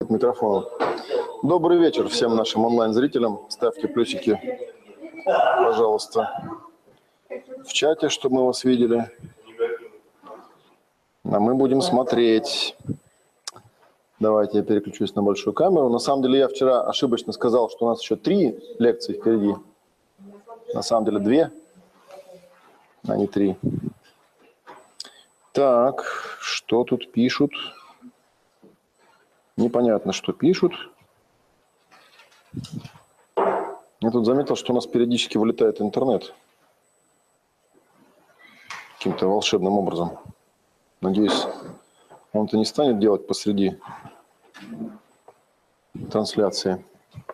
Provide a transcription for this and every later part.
Микрофоном. Добрый вечер всем нашим онлайн-зрителям. Ставьте плюсики, пожалуйста, в чате, чтобы мы вас видели. А мы будем смотреть. Давайте я переключусь на большую камеру. На самом деле я вчера ошибочно сказал, что у нас еще 3 лекции впереди. На самом деле 2, а не 3. Так, что тут пишут? Непонятно, что пишут. Я тут заметил, что у нас периодически вылетает интернет. Каким-то волшебным образом. Надеюсь, он-то не станет делать посреди трансляции.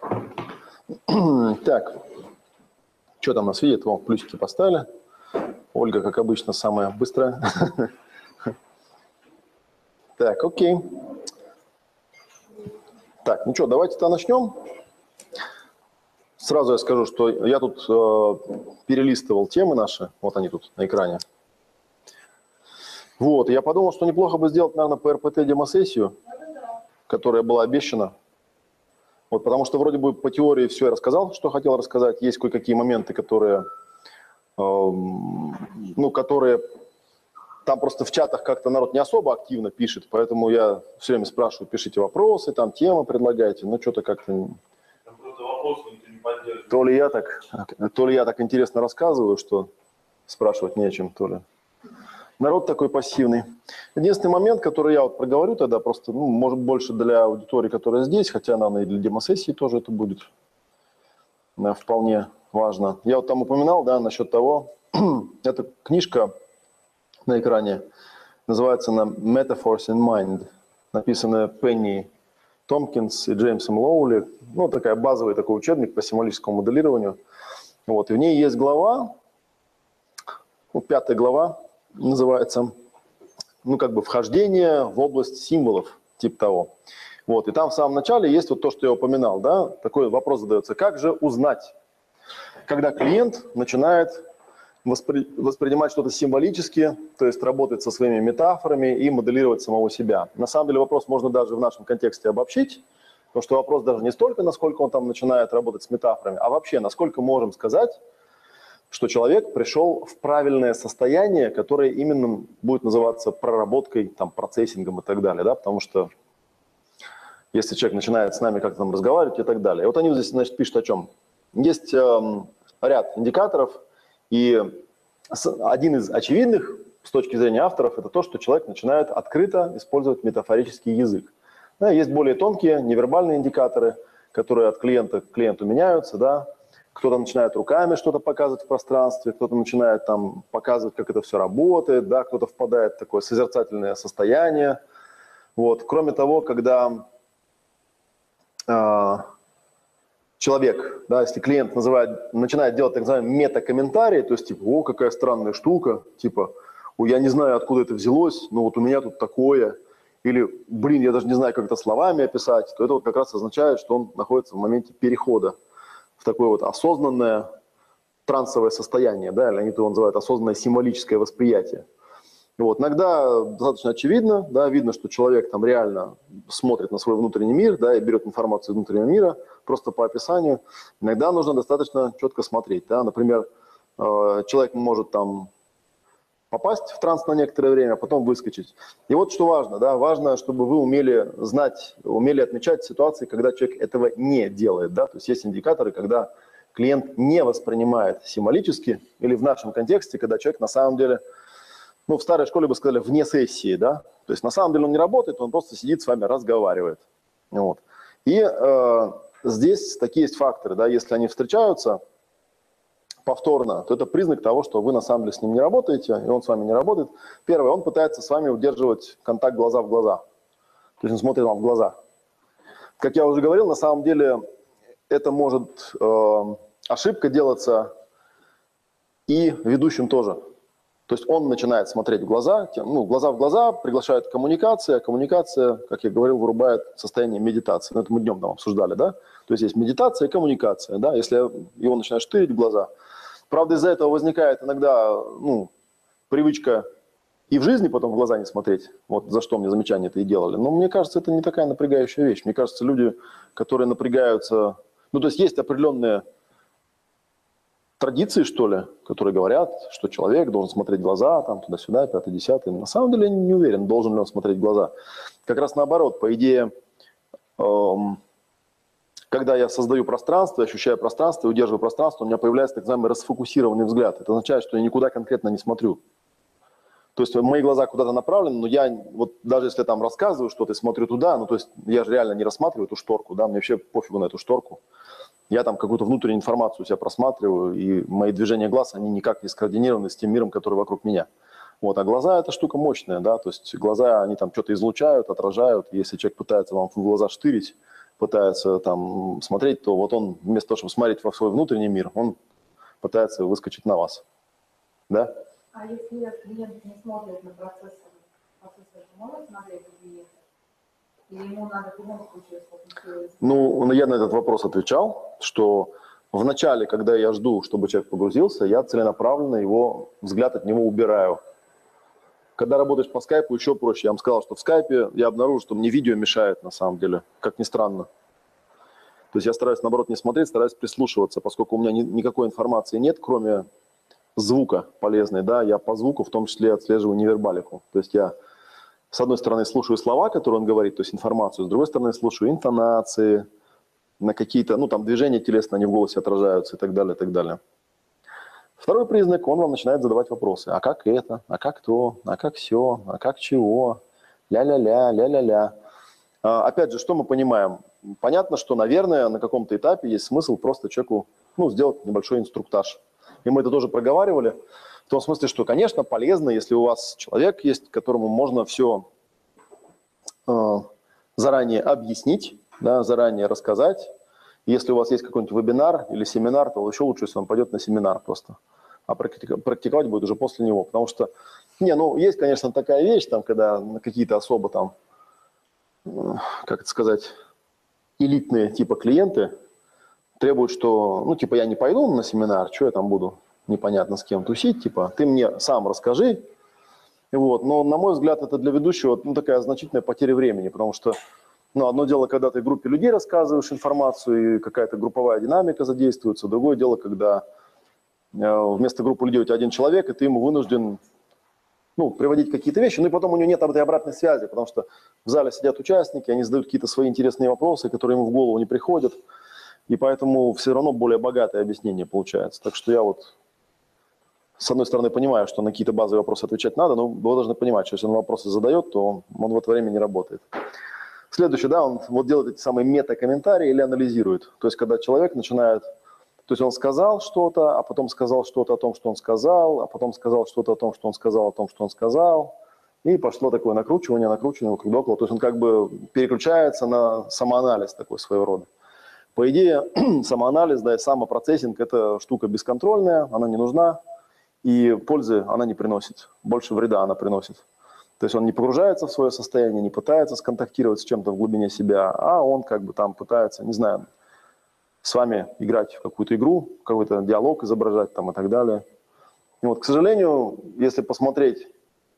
Так, что там нас видит? Вон, плюсики поставили. Ольга, как обычно, самая быстрая. Так, окей. Так, ну что, давайте-то начнем. Сразу я скажу, что я тут перелистывал темы наши. Вот они тут на экране. Вот, я подумал, что неплохо бы сделать, наверное, по РПТ демосессию, которая была обещана. Вот, потому что вроде бы по теории все я рассказал, что хотел рассказать. Есть кое-какие моменты, которые там просто в чатах как-то народ не особо активно пишет, поэтому я все время спрашиваю, пишите вопросы, там темы предлагайте, но что-то как-то... То ли я так интересно рассказываю, что спрашивать не о чем, то ли. Народ такой пассивный. Единственный момент, который я вот проговорю тогда, просто, может, больше для аудитории, которая здесь, хотя, наверное, и для демосессии тоже это будет вполне важно. Я вот там упоминал, да, насчет того, эта книжка на экране называется она «Metaphors in Mind», написанная Пенни Томпкинс и Джеймсом Лоули. Такая базовый такой учебник по символическому моделированию. Вот, и в ней есть глава, 5-я глава называется, «Вхождение в область символов», типа того. Вот, и там в самом начале есть вот то, что я упоминал, да, такой вопрос задается, как же узнать, когда клиент начинает воспринимать что-то символически, то есть работать со своими метафорами и моделировать самого себя. На самом деле вопрос можно даже в нашем контексте обобщить, потому что вопрос даже не столько, насколько он там начинает работать с метафорами, а вообще, насколько можем сказать, что человек пришел в правильное состояние, которое именно будет называться проработкой, там, процессингом и так далее, да, потому что если человек начинает с нами как-то там разговаривать и так далее. И вот они здесь, значит, пишут о чем. Есть ряд индикаторов, и один из очевидных с точки зрения авторов это то, что человек начинает открыто использовать метафорический язык. Да, есть более тонкие невербальные индикаторы, которые от клиента к клиенту меняются. Да. Кто-то начинает руками что-то показывать в пространстве, кто-то начинает там показывать, как это все работает, да, кто-то впадает в такое созерцательное состояние. Вот. Кроме того, когда человек, да, если клиент начинает делать так называемые мета-комментарии, то есть типа, о, какая странная штука, типа, я не знаю, откуда это взялось, но вот у меня тут такое, или, блин, я даже не знаю, как это словами описать, то это вот как раз означает, что он находится в моменте перехода в такое вот осознанное трансовое состояние, да, или они его называют осознанное символическое восприятие. Вот. Иногда достаточно очевидно, да, видно, что человек там реально смотрит на свой внутренний мир, да, и берет информацию из внутреннего мира просто по описанию. Иногда нужно достаточно четко смотреть. Да. Например, человек может там попасть в транс на некоторое время, а потом выскочить. И вот что важно, да, важно, чтобы вы умели знать, умели отмечать ситуации, когда человек этого не делает. Да. То есть есть индикаторы, когда клиент не воспринимает символически, или в нашем контексте, когда человек на самом деле... в старой школе бы сказали, вне сессии, да, то есть на самом деле он не работает, он просто сидит с вами, разговаривает, вот. И здесь такие есть факторы, да, если они встречаются повторно, то это признак того, что вы на самом деле с ним не работаете, и он с вами не работает. Первое, он пытается с вами удерживать контакт глаза в глаза, то есть он смотрит вам в глаза. Как я уже говорил, на самом деле это может ошибка делаться и ведущим тоже. То есть он начинает смотреть в глаза, глаза в глаза, приглашает коммуникация, а коммуникация, как я говорил, вырубает состояние медитации. Это мы днем там обсуждали, да? То есть есть медитация и коммуникация, да? Если его начинаешь тырить в глаза. Правда, из-за этого возникает иногда, привычка и в жизни потом в глаза не смотреть, вот за что мне замечания это и делали. Но мне кажется, это не такая напрягающая вещь. Мне кажется, люди, которые напрягаются... Ну, то есть определенные традиции, что ли, которые говорят, что человек должен смотреть в глаза, там, туда-сюда, пятый, десятый. На самом деле я не уверен, должен ли он смотреть в глаза. Как раз наоборот, по идее, когда я создаю пространство, ощущаю пространство, удерживаю пространство, у меня появляется так называемый расфокусированный взгляд. Это означает, что я никуда конкретно не смотрю. То есть мои глаза куда-то направлены, но я вот даже если там рассказываю что-то и смотрю туда, ну то есть я же реально не рассматриваю эту шторку, да, мне вообще пофигу на эту шторку. Я там какую-то внутреннюю информацию себя просматриваю, и мои движения глаз, они никак не скоординированы с тем миром, который вокруг меня. Вот, а глаза – это штука мощная, да, то есть глаза, они там что-то излучают, отражают. Если человек пытается вам в глаза штырить, пытается там смотреть, то вот он вместо того, чтобы смотреть во свой внутренний мир, он пытается выскочить на вас, да. А если клиент не смотрит на процессор может смотреть на клиента? Или ему надо в любом случае сфокусироваться? Ну, я на этот вопрос отвечал, что в начале, когда я жду, чтобы человек погрузился, я целенаправленно его взгляд от него убираю. Когда работаешь по скайпу, еще проще. Я вам сказал, что в скайпе я обнаружил, что мне видео мешает на самом деле, как ни странно. То есть я стараюсь, наоборот, не смотреть, стараюсь прислушиваться, поскольку у меня никакой информации нет, кроме звука полезной, да, я по звуку в том числе отслеживаю невербалику. То есть я, с одной стороны, слушаю слова, которые он говорит, то есть информацию, с другой стороны, слушаю интонации, на какие-то, ну, там, движения телесные, они в голосе отражаются и так далее, и так далее. Второй признак, он вам начинает задавать вопросы. А как это? А как то? А как все? А как чего? Ля-ля-ля, ля-ля-ля. Опять же, что мы понимаем? Понятно, что, наверное, на каком-то этапе есть смысл просто человеку, ну, сделать небольшой инструктаж. И мы это тоже проговаривали, в том смысле, что, конечно, полезно, если у вас человек есть, которому можно все заранее объяснить, да, заранее рассказать. Если у вас есть какой-нибудь вебинар или семинар, то еще лучше, если он пойдет на семинар просто. А практиковать будет уже после него. Потому что, есть, конечно, такая вещь, там, когда какие-то особо там, как это сказать, элитные типа клиенты требуют, что, я не пойду на семинар, что я там буду непонятно с кем тусить, типа, ты мне сам расскажи. Вот. Но, на мой взгляд, это для ведущего такая значительная потеря времени, потому что, одно дело, когда ты группе людей рассказываешь информацию, и какая-то групповая динамика задействуется, другое дело, когда вместо группы людей у тебя один человек, и ты ему вынужден приводить какие-то вещи, и потом у него нет этой обратной связи, потому что в зале сидят участники, они задают какие-то свои интересные вопросы, которые ему в голову не приходят, и поэтому все равно более богатое объяснение получается. Так что я с одной стороны, понимаю, что на какие-то базовые вопросы отвечать надо, но вы должны понимать, что если он вопросы задает, то он в это время не работает. Следующее, он делает эти самые мета-комментарии или анализирует. То есть, когда человек начинает... То есть, он сказал что-то, а потом сказал что-то о том, что он сказал, а потом сказал что-то о том, что он сказал, о том, что он сказал. И пошло такое накручивание вокруг да около. То есть, он как бы переключается на самоанализ такой своего рода. По идее, самоанализ, и самопроцессинг – это штука бесконтрольная, она не нужна. И пользы она не приносит, больше вреда она приносит. То есть он не погружается в свое состояние, не пытается сконтактировать с чем-то в глубине себя, а он как бы там пытается, не знаю, с вами играть в какую-то игру, какой-то диалог изображать там и так далее. И к сожалению, если посмотреть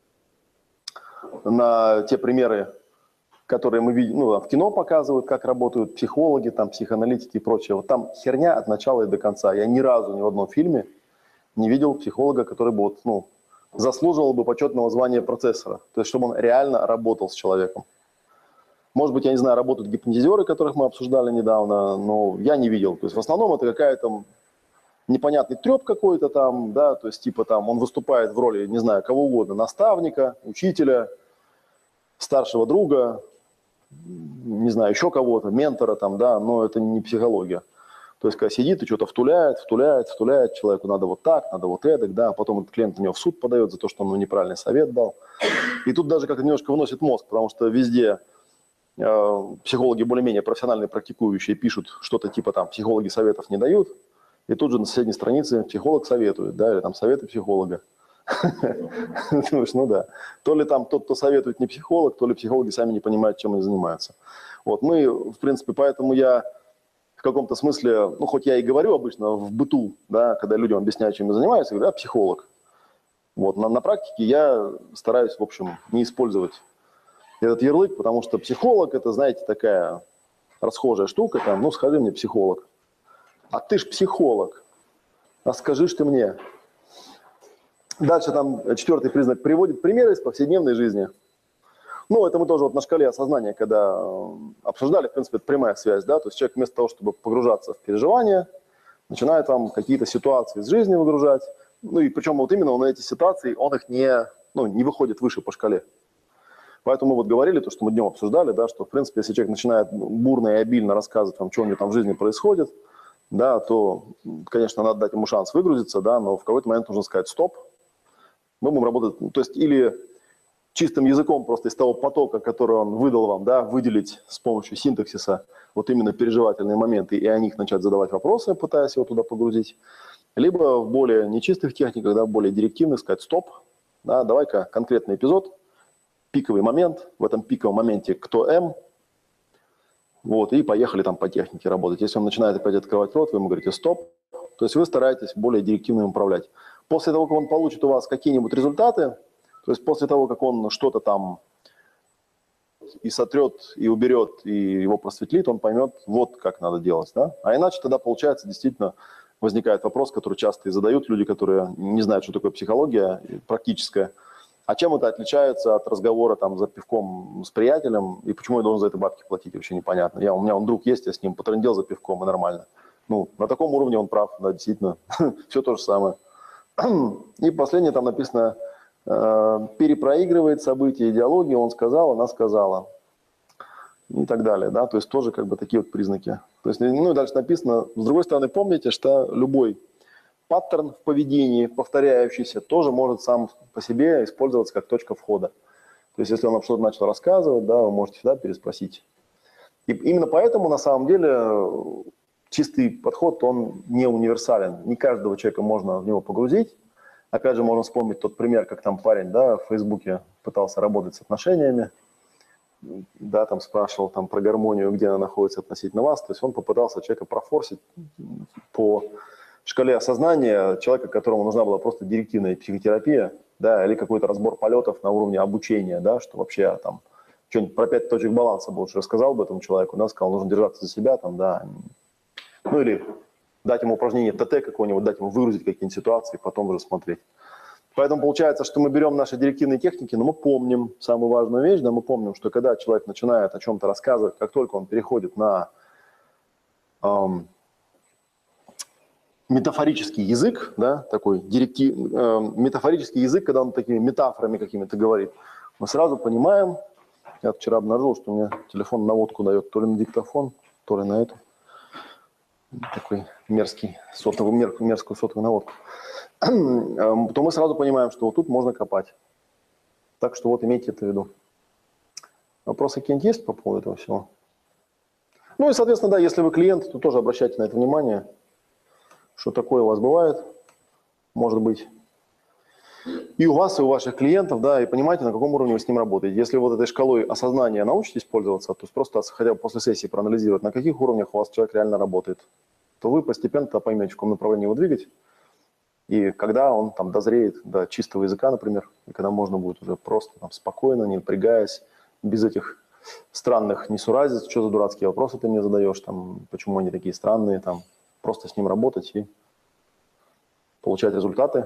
на те примеры, которые мы видим, в кино показывают, как работают психологи, там, психоаналитики и прочее, там херня от начала и до конца. Я ни разу ни в одном фильме не видел психолога, который бы заслуживал бы почетного звания процессора. То есть, чтобы он реально работал с человеком. Может быть, я не знаю, работают гипнотизеры, которых мы обсуждали недавно, но я не видел. То есть, в основном это какая-то непонятный треп какой-то там, да, то есть, типа там он выступает в роли, не знаю, кого угодно, наставника, учителя, старшего друга, не знаю, еще кого-то, ментора там, да, но это не психология. То есть, когда сидит и что-то втуляет, человеку надо вот так, надо вот эдак, да, а потом этот клиент на него в суд подает за то, что он ему неправильный совет дал. И тут даже как-то немножко выносит мозг, потому что везде психологи более-менее профессиональные, практикующие, пишут что-то типа там «психологи советов не дают», и тут же на соседней странице «психолог советует», да, или там «советы психолога». Думаешь, да. То ли там тот, кто советует, не психолог, то ли психологи сами не понимают, чем они занимаются. Мы, в принципе, поэтому я... В каком-то смысле, хоть я и говорю обычно в быту, да, когда людям объясняю, чем я занимаюсь, я говорю, психолог. Вот. На практике я стараюсь, в общем, не использовать этот ярлык, потому что психолог – это, знаете, такая расхожая штука, там, ну, скажи мне, психолог. А ты ж психолог, а скажи ж ты мне. Дальше там 4-й признак приводит примеры из повседневной жизни. Ну, это мы тоже вот на шкале осознания, когда обсуждали, в принципе, это прямая связь, да, то есть человек вместо того, чтобы погружаться в переживания, начинает вам какие-то ситуации из жизни выгружать, ну, и причем вот именно он эти ситуации, он их не выходит выше по шкале. Поэтому мы вот говорили, то, что мы днем обсуждали, да, что, в принципе, если человек начинает бурно и обильно рассказывать вам, что у него там в жизни происходит, да, то, конечно, надо дать ему шанс выгрузиться, да, но в какой-то момент нужно сказать «стоп». Мы будем работать, то есть или чистым языком просто из того потока, который он выдал вам, да, выделить с помощью синтаксиса вот именно переживательные моменты и о них начать задавать вопросы, пытаясь его туда погрузить. Либо в более нечистых техниках, да, более директивных сказать «стоп», да, давай-ка конкретный эпизод, пиковый момент, в этом пиковом моменте кто М, вот, и поехали там по технике работать. Если он начинает опять открывать рот, вы ему говорите «стоп», то есть вы стараетесь более директивно им управлять. После того, как он получит у вас какие-нибудь результаты, то есть после того, как он что-то там и сотрет, и уберет, и его просветлит, он поймет, вот как надо делать. Да? А иначе тогда, получается, действительно возникает вопрос, который часто и задают люди, которые не знают, что такое психология практическая. А чем это отличается от разговора там, за пивком с приятелем, и почему я должен за это бабки платить, вообще непонятно. У меня он друг есть, я с ним потрындел за пивком, и нормально. Ну, на таком уровне он прав, да, действительно, все то же самое. И последнее там написано, перепроигрывает события, идеологии, он сказал, она сказала. И так далее, да, то есть тоже как бы такие вот признаки. То есть, ну и дальше написано, с другой стороны, помните, что любой паттерн в поведении, повторяющийся, тоже может сам по себе использоваться как точка входа. То есть, если он вам что-то начал рассказывать, да, вы можете всегда переспросить. И именно поэтому, на самом деле, чистый подход, он не универсален. Не каждого человека можно в него погрузить. Опять же, можно вспомнить тот пример, как там парень, да, в Фейсбуке пытался работать с отношениями, да, там спрашивал там, про гармонию, где она находится относительно вас. То есть он попытался человека профорсить по шкале осознания человека, которому нужна была просто директивная психотерапия, да, или какой-то разбор полетов на уровне обучения, да, что вообще там что-нибудь про 5 точек баланса бы лучше рассказал бы этому человеку, да, сказал, нужно держаться за себя, там, да, ну или дать ему упражнение ТТ какое-нибудь, дать ему выгрузить какие-нибудь ситуации, потом уже смотреть. Поэтому получается, что мы берем наши директивные техники, но мы помним самую важную вещь, да, мы помним, что когда человек начинает о чем-то рассказывать, как только он переходит на метафорический язык, да, такой метафорический язык, когда он такими метафорами какими-то говорит, мы сразу понимаем, я вчера обнаружил, что у меня телефон наводку дает то ли на диктофон, то ли на эту. Такой мерзкую сотовую наводку, то мы сразу понимаем, что вот тут можно копать. Так что вот имейте это в виду. Вопросы какие-нибудь есть по поводу этого всего? Ну и, соответственно, да, если вы клиент, то тоже обращайте на это внимание, что такое у вас бывает, может быть, и у вас, и у ваших клиентов, да, и понимаете, на каком уровне вы с ним работаете. Если вот этой шкалой осознания научитесь пользоваться, то есть просто хотя бы после сессии проанализировать, на каких уровнях у вас человек реально работает, то вы постепенно поймете, в каком направлении его двигать, и когда он там дозреет до чистого языка, например, и когда можно будет уже просто там, спокойно, не напрягаясь, без этих странных несуразиц, что за дурацкие вопросы ты мне задаешь, там, почему они такие странные, там, просто с ним работать и получать результаты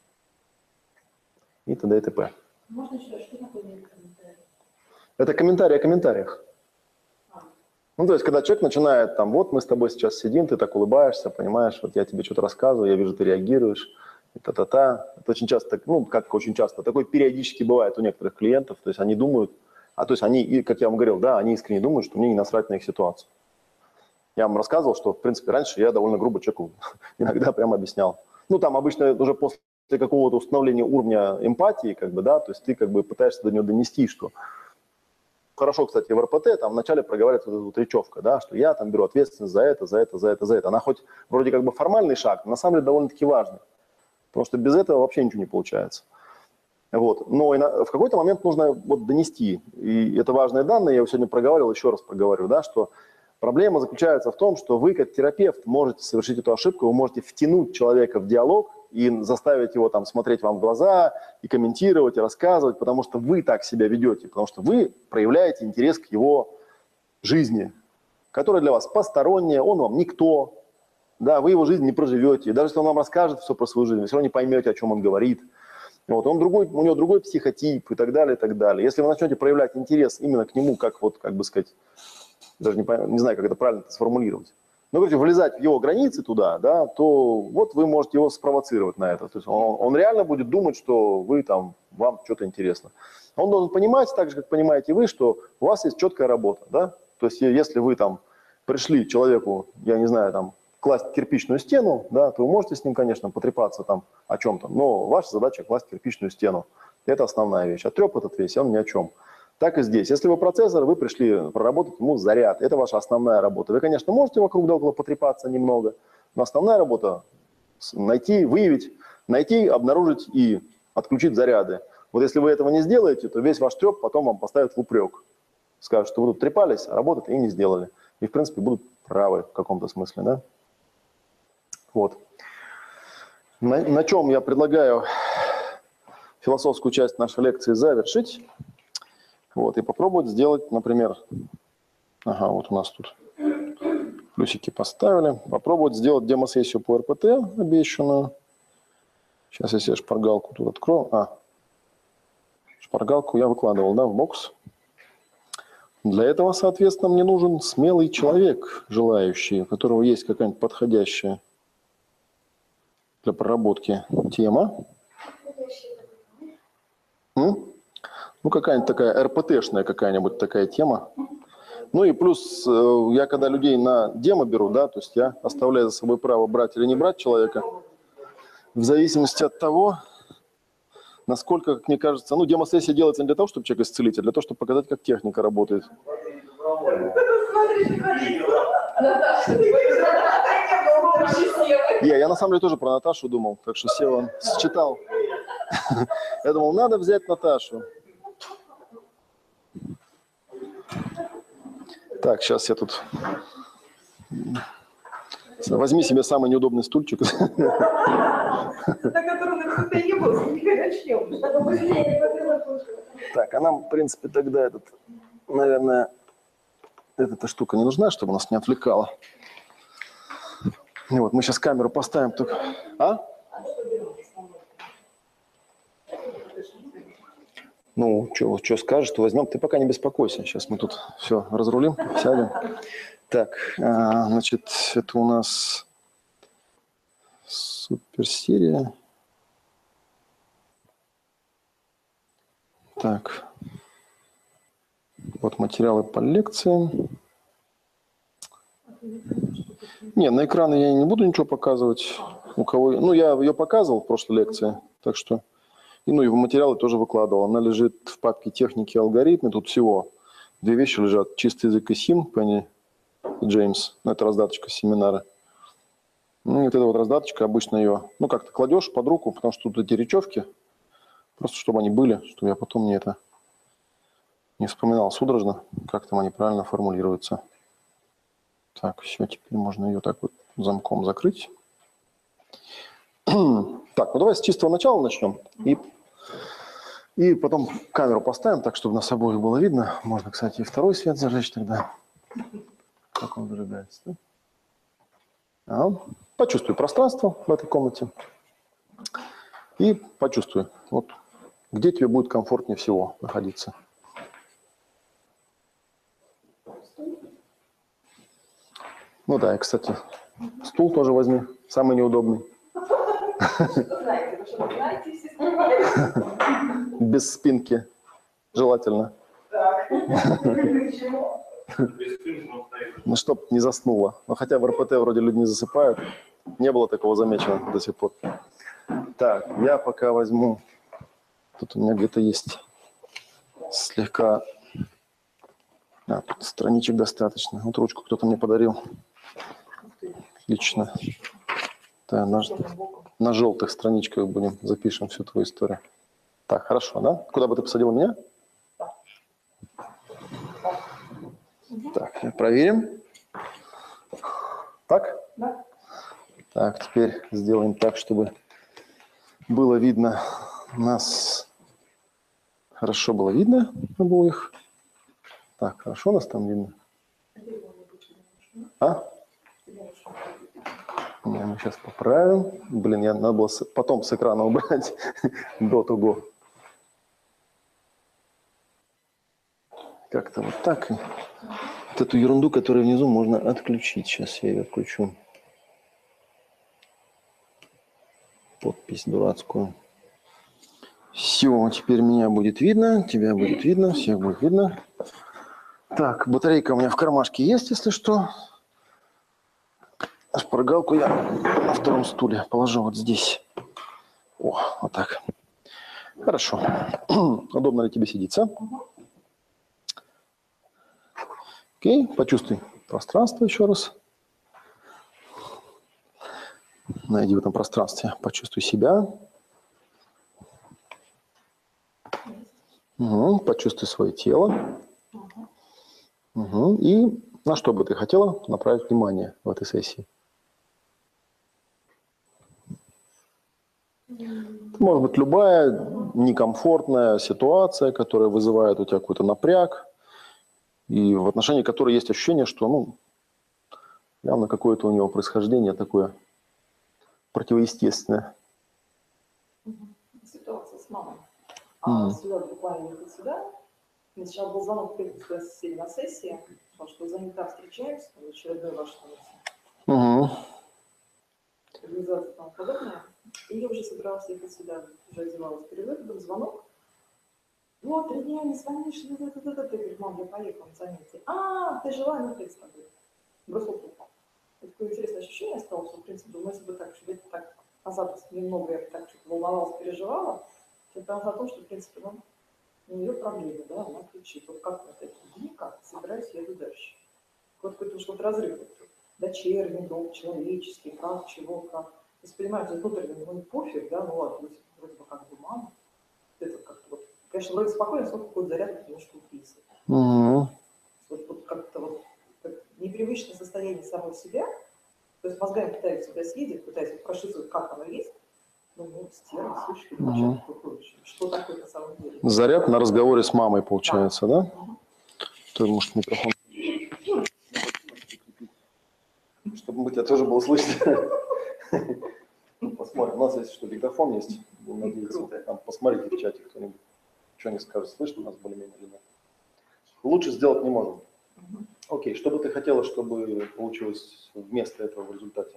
и т.д. и т.п. Можно еще, что такое комментарий? Это комментарий о комментариях. Ну, то есть, когда человек начинает, там, вот мы с тобой сейчас сидим, ты так улыбаешься, понимаешь, вот я тебе что-то рассказываю, я вижу, ты реагируешь, и та-та-та. Это очень часто, ну, как очень часто, такое периодически бывает у некоторых клиентов, то есть они думают, то есть они, как я вам говорил, да, они искренне думают, что мне не насрать на их ситуацию. Я вам рассказывал, что, в принципе, раньше я довольно грубо человеку иногда прямо объяснял. Ну, там обычно уже после какого-то установления уровня эмпатии, как бы, да, то есть ты как бы пытаешься до него донести, что хорошо, кстати, в РПТ там вначале проговаривается вот эта вот речевка, да, что я там беру ответственность за это, за это, за это, за это. Она хоть вроде как бы формальный шаг, но на самом деле довольно-таки важный, потому что без этого вообще ничего не получается. Вот. Но в какой-то момент нужно вот донести, и это важные данные, я его сегодня проговаривал, еще раз проговорю, да, что проблема заключается в том, что вы как терапевт можете совершить эту ошибку, вы можете втянуть человека в диалог и заставить его там смотреть вам в глаза, и комментировать, и рассказывать, потому что вы так себя ведете, потому что вы проявляете интерес к его жизни, которая для вас посторонняя, он вам никто, да, вы его жизнь не проживете. И даже если он вам расскажет все про свою жизнь, вы все равно не поймете, о чем он говорит. Вот, он другой, у него другой психотип и так далее, и так далее. Если вы начнете проявлять интерес именно к нему, как вот, как бы сказать, даже не знаю, как это правильно сформулировать, но, короче, влезать в его границы туда, да, то вот вы можете его спровоцировать на это. То есть он реально будет думать, что вы там, вам что-то интересно. Он должен понимать, так же, как понимаете вы, что у вас есть четкая работа, да. То есть если вы там пришли человеку, я не знаю, там, класть кирпичную стену, да, то вы можете с ним, конечно, потрепаться там о чем-то, но ваша задача класть кирпичную стену. Это основная вещь. А треп этот весь, он ни о чем. Так и здесь. Если вы процессор, вы пришли проработать ему заряд. Это ваша основная работа. Вы, конечно, можете вокруг да около потрепаться немного, но основная работа – найти, выявить, найти, обнаружить и отключить заряды. Вот если вы этого не сделаете, то весь ваш треп потом вам поставят в упрек. Скажут, что вы тут трепались, а работы и не сделали. И, в принципе, будут правы в каком-то смысле, да? Вот. На чем я предлагаю философскую часть нашей лекции завершить. Вот, и попробовать сделать, например, ага, вот у нас тут плюсики поставили. Попробовать сделать демо-сессию по РПТ обещанную. Сейчас я себе шпаргалку тут открою. Шпаргалку я выкладывал, да, в бокс. Для этого, соответственно, мне нужен смелый человек, желающий, у которого есть какая-нибудь подходящая для проработки тема. Ну, какая-нибудь такая РПТшная какая-нибудь такая тема. Ну и плюс, я когда людей на демо беру, да, то есть я оставляю за собой право брать или не брать человека, в зависимости от того, насколько, как мне кажется, ну, демо-сессия делается не для того, чтобы человека исцелить, а для того, чтобы показать, как техника работает. Я на самом деле тоже про Наташу думал, так что Сева считал. Я думал, надо взять Наташу. Так, сейчас я тут... Возьми себе самый неудобный стульчик. Так, а нам, в принципе, тогда наверное, эта штука не нужна, чтобы нас не отвлекала. И вот мы сейчас камеру поставим только... Ну, что скажешь, то возьмем. Ты пока не беспокойся. Сейчас мы тут все разрулим, сядем. Так, значит, это у нас суперсерия. Так, вот материалы по лекциям. Не, на экраны я не буду ничего показывать. У кого... Ну, я ее показывал в прошлой лекции, так что... Ну, и в материалы тоже выкладывал. Она лежит в папке техники и алгоритмы. Тут всего две вещи лежат. Чистый язык и СИМ, Пенни и Джеймс. Ну, это раздаточка семинара. Ну, и вот эта вот раздаточка, обычно ее, ну, как-то кладешь под руку, потому что тут эти речевки, просто чтобы они были, чтобы я потом не вспоминал судорожно, как там они правильно формулируются. Так, все, теперь можно ее так вот замком закрыть. Так, ну давай с чистого начала начнем. И потом камеру поставим так, чтобы нас обоих было видно. Можно, кстати, и второй свет зажечь тогда. Как он зажигается, да? Почувствуй пространство в этой комнате. И почувствуй, вот, где тебе будет комфортнее всего находиться. Ну да, и, кстати, стул тоже возьми, самый неудобный. Без спинки, желательно. Ну, чтоб не заснула. Ну, хотя в РПТ вроде люди не засыпают. Не было такого замечено до сих пор. Так, я пока возьму... Тут у меня где-то есть слегка... тут страничек достаточно. Вот ручку кто-то мне подарил. Отлично. Да, на желтых страничках запишем всю твою историю. Так, хорошо, да? Куда бы ты посадила меня? Так, проверим. Так? Да. Так, теперь сделаем так, чтобы было видно нас. Хорошо было видно обоих. Так, хорошо нас там видно? А? Мы сейчас поправим. Блин, надо было потом с экрана убрать до того. Как-то вот так. Вот эту ерунду, которая внизу, можно отключить. Сейчас я ее отключу. Подпись дурацкую. Все, теперь меня будет видно, тебя будет видно, всех будет видно. Так, батарейка у меня в кармашке есть, если что. Шпаргалку я на втором стуле положу вот здесь. О, вот так. Хорошо. Удобно ли тебе сидится? Окей, почувствуй пространство еще раз. Найди в этом пространстве, почувствуй себя. Угу, почувствуй свое тело. Угу. И на что бы ты хотела направить внимание в этой сессии? Может быть, любая некомфортная ситуация, которая вызывает у тебя какой-то напряг, и в отношении которой есть ощущение, что, явно какое-то у него происхождение такое противоестественное. Ситуация с мамой. А сюда буквально ехать сюда. И сначала был звонок, что сели на сессии, потому что занята встречаемся, в очередной ваш организация и тому подобное. И я уже собиралась ехать сюда, уже одевалась перед этим, звонок. Вот, 3 дня не звонишь, ты говоришь, мам, я поехала на занятие. А, ты жила, ну, ты с тобой. Бросил трубку. Такое интересное ощущение осталось, в принципе, думаю, если бы так, лет так назад немного я так волновалась, переживала, это о том, что, в принципе, у нее проблемы, да, она кричит. Вот как на такие дни, как собираюсь, еду дальше. Вот какой-то уж разрыв. Дочерний долг, человеческий, как, чего, как. То есть, понимаете, внутренне, не пофиг, да, ладно, вроде бы как бы мама. Это как-то вот, конечно, вроде спокойно, сколько какой-то заряд немножко уписывает. Вот как-то непривычное состояние самого себя, то есть мозгами пытаются себя съездить, пытаются прошиться, как оно есть, стерва, слышишь, что такое на самом деле. Заряд на разговоре с мамой получается, да? То, может, микрофон. Чтобы тебя тоже было слышно. Посмотрим. У нас здесь что, диктофон есть? Будем надеяться. Там посмотрите в чате кто-нибудь. Что не скажет, слышно нас более-менее или нет. Лучше сделать не можем. Окей, что бы ты хотела, чтобы получилось вместо этого в результате?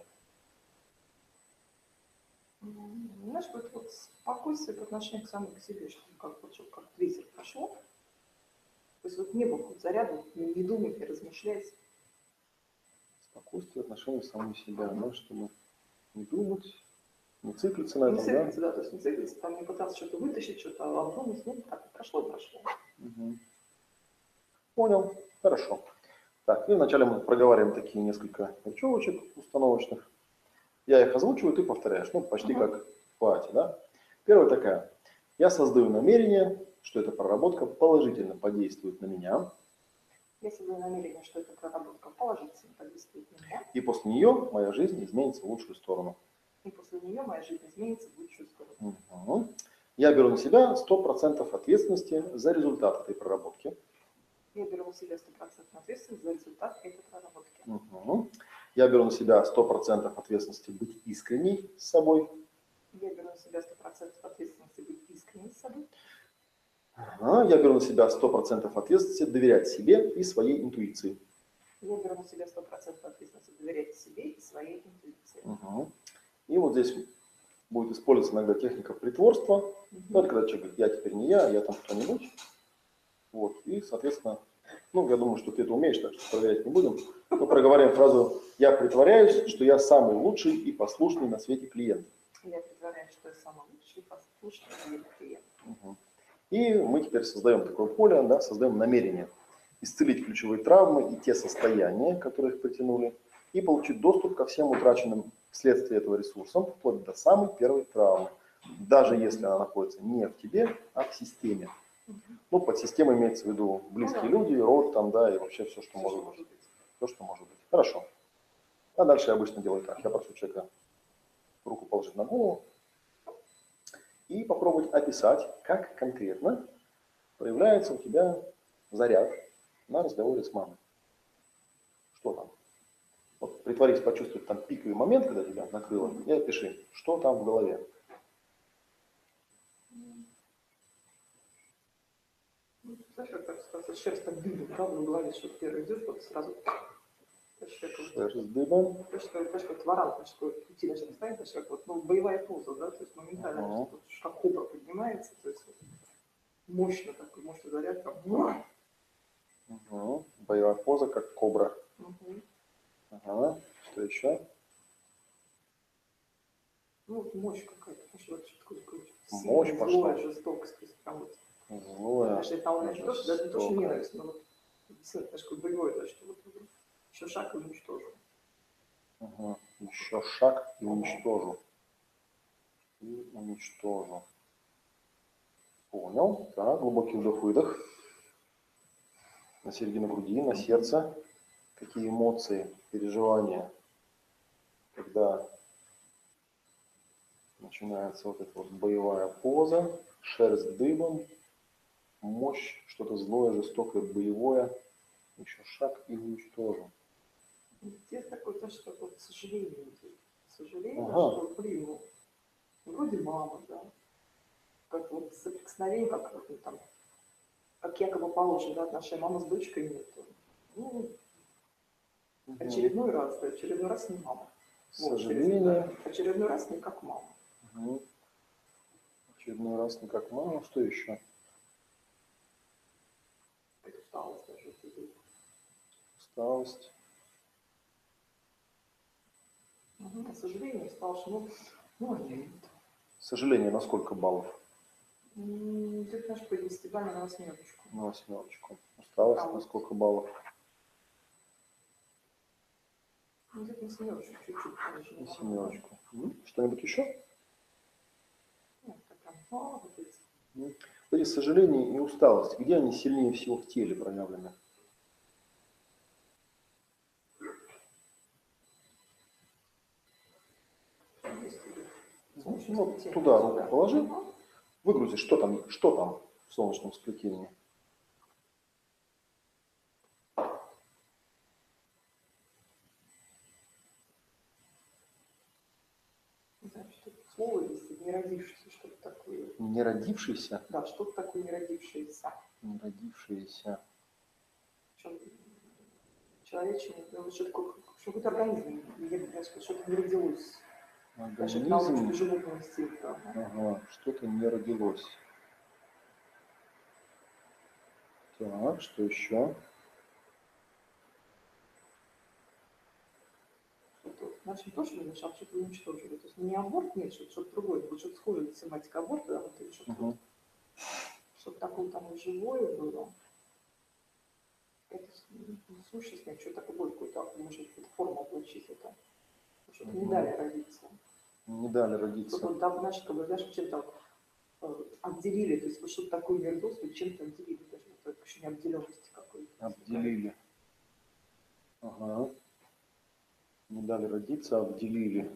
Знаешь, вот спокойствие по отношению к самому к себе, чтобы как ветер прошло. То есть не было заряда, не думать, не размышлять. Спокойствие в отношении к самому себя, да, чтобы не думать, не циклиться на этом, не циклиться, да? То есть не циклиться, там не пытаться что-то вытащить, что-то обдумать, так прошло и прошло. Понял, хорошо. Так, и вначале мы проговариваем такие несколько речевочек установочных. Я их озвучиваю, ты повторяешь, почти как в пати, да? Первая такая. Я создаю намерение, что эта проработка положительно подействует на меня. Я создаю намерение, что эта проработка положительно подействует на меня. И после нее моя жизнь изменится в лучшую сторону. И после нее моя жизнь изменится в лучшую сторону. Я беру на себя 100% ответственности за результат этой проработки. Я беру на себя 100% ответственность за результат этой проработки. Я беру на себя 100% ответственности быть искренней с собой. Я беру на себя 100% ответственности быть искренней с собой. Я беру на себя 100% ответственности доверять себе и своей интуиции. Я беру на себя 100% ответственности доверять себе и своей интуиции. И вот здесь будет использоваться иногда техника притворства. Это когда человек говорит, я теперь не я там кто-нибудь. Вот. И, соответственно, я думаю, что ты это умеешь, так что проверять не будем. Мы проговариваем фразу «я притворяюсь, что я самый лучший и послушный на свете клиент». Я притворяюсь, что я самый лучший и послушный на свете клиент. И мы теперь создаем такое поле, да, создаем намерение исцелить ключевые травмы и те состояния, которые их притянули, и получить доступ ко всем утраченным вследствие этого ресурсам, вплоть до самой первой травмы, даже если она находится не в тебе, а в системе. Под системой имеется в виду близкие люди, род там, да, и вообще все, что может быть. Все, что может быть. Хорошо. А дальше я обычно делаю так. Я прошу человека руку положить на голову и попробовать описать, как конкретно появляется у тебя заряд на разговоре с мамой. Что там? Вот притворись, почувствовать там пиковый момент, когда тебя накрыло, и опиши, что там в голове. Знаешь, как так сказать, шерсть так дыбом, правда, в голове, что первый идешь, вот сразу Шерсть дыбом. как варан, идти начать ставить, знаешь, как вот, ну, боевая поза, да, то есть моментально, вот, как кобра поднимается, то есть вот, мощно такой, мощный заряд, там, Боевая поза, как кобра. Угу. Ага. Что еще? Ну, вот мощь какая-то, что такое Мощь сила, пошла. злая жестокость, то есть прям вот. Злая, Знаешь, это не то, что, даже не то, что ненависть, но вот, действительно, знаешь, какое боевое, да, что вот еще шаг и уничтожу. Ага. Еще шаг и уничтожу. И уничтожу. Понял. Так, глубокий вдох-выдох. На середину груди, на сердце. Какие эмоции, переживания, когда начинается вот эта вот боевая поза, шерсть дыбом, мощь, что-то злое, жестокое, боевое. Еще шаг и уничтожу. Здесь такое, знаешь, что вот сожаление. Сожаление, Ага. что, блин, ну, вроде мама, да, как вот соприкосновение, как вот, там, как якобы положено, да, отношения мама с дочкой нет. Ну, очередной раз, да, очередной раз не мама. Сожаление. Вот, да, очередной раз не как мама. Очередной раз не как мама. Что еще? Усталость даже. Усталость. К сожалению, усталость, нет. Сожаление на сколько баллов? Где-то, знаешь, по 10 баллов на 8. На 8. Усталость на сколько баллов? Где-то на 7, чуть-чуть. На 7. Что-нибудь еще? Нет, такая, вот эти. Вот эти сожаления и усталость, где они сильнее всего в теле проявлены? Ну, туда руку положи, выгрузи, что там в солнечном сплетении. Слово есть, не родившийся, что-то такое. Не родившийся? Да, что-то такое не родившееся. Не родившееся. Причем человечный, что такое, какой-то организм, что-то не родилось. Организм. Животного инстинкта. Ага, что-то не родилось. Так, что еще? Значит, то, что мы сейчас что-то уничтожили. То есть не аборт, нет, что-то другое, будет что-то схожее с тематикой аборта, да, вот, что-то, чтобы такое там живое было. Это сущность, нет, что такое будет, какую-то, может, какую-то форму облачить это. Что-то не дали родиться. Не дали родиться. Что-то, да, значит, как бы, знаешь, чем-то отделили, то есть вот что-то такое вердоство, чем-то отделили, даже вот, еще не обделенности какой-то. Обделили. Ага. Не дали родиться, обделили.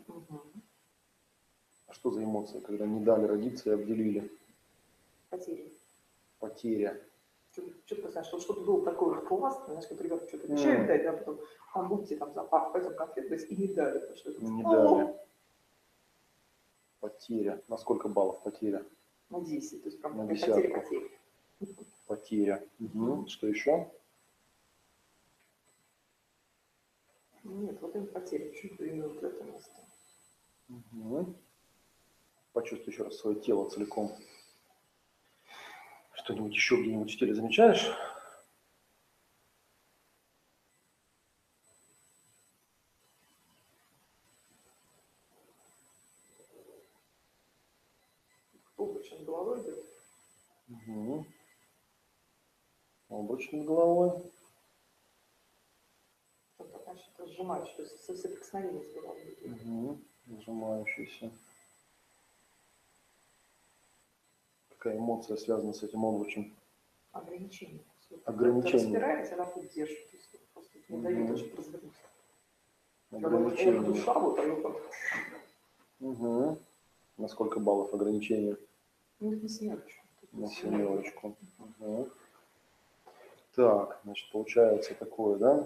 А что за эмоции, когда не дали родиться и обделили? Потери. Потеря. Что-то, знаешь, что-то было такое классное, знаешь, как ребята что-то обещают дать, да, потом там будьте там за парк, пойдем конфет, то есть и не дали. Потому что это... Не дали. Потеря. На сколько баллов потеря? На 10, то есть прям на потери. Потеря. Что еще? Нет, вот именно потери, чуть-чуть именно вот это место. Почувствуй еще раз свое тело целиком. Что-нибудь еще где-нибудь в теле замечаешь? Облачно головой идет. Облачно головой. Это, значит, это сжимающий, то есть соприкосновение с головой. Сжимающийся. Какая эмоция связана с этим облачем? Ограничение. Ограничение. Распирается, она тут держит, то есть просто не дает даже развернуться. Ограничение. Душа, вот, а вот. На сколько баллов ограничения? Ну, это на семерочку. На семерочку. Угу. Так, значит, получается такое, да?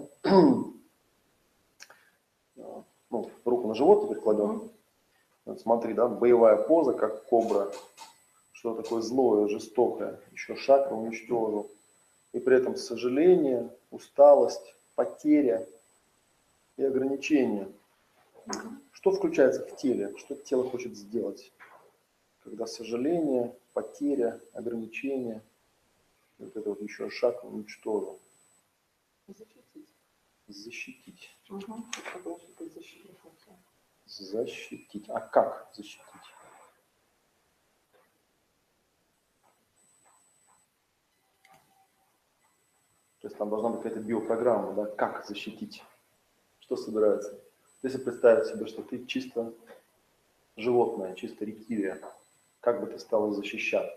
Ну, руку на живот теперь кладем. Вот смотри, да, боевая поза, как кобра. Что такое злое, жестокое. Еще шаг уничтожил. И при этом сожаление, усталость, потеря и ограничения. Что включается в теле? Что тело хочет сделать? Когда сожаление, потеря, ограничение. Вот это вот еще шаг уничтожил. Защитить. Защитить. Защитить. Защитить. А как защитить? То есть там должна быть какая-то биопрограмма, да, как защитить. Что собирается? Если представить себе, что ты чисто животное, чисто рептилия, как бы ты стала защищать?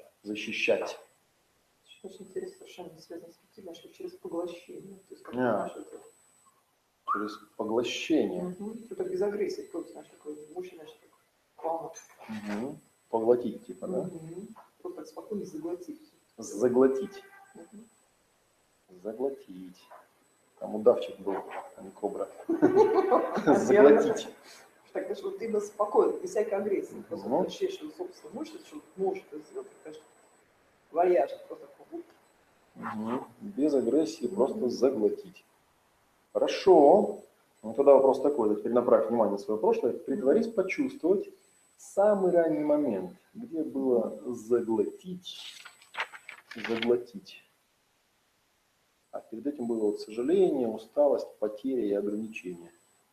Очень интересно, совершенно не связано с рептилией, что через поглощение. То есть, как это... Через поглощение. Это без агрессии, просто, знаешь, такой мужчина, знаешь, такой Поглотить, типа, да? Просто так спокойно заглотить. Заглотить. Заглотить. Там удавчик был, а не кобра. Заглотить. Так, даже вот именно спокойно, без всякой агрессии. Просто ощущаешь, что собственно мощность, что может это сделать, конечно, вальяжно, просто без агрессии просто заглотить. Хорошо. Ну тогда вопрос такой, теперь направь внимание на свое прошлое, притворись почувствовать самый ранний момент, где было заглотить. А перед этим было вот сожаление, усталость, потеря и ограничения.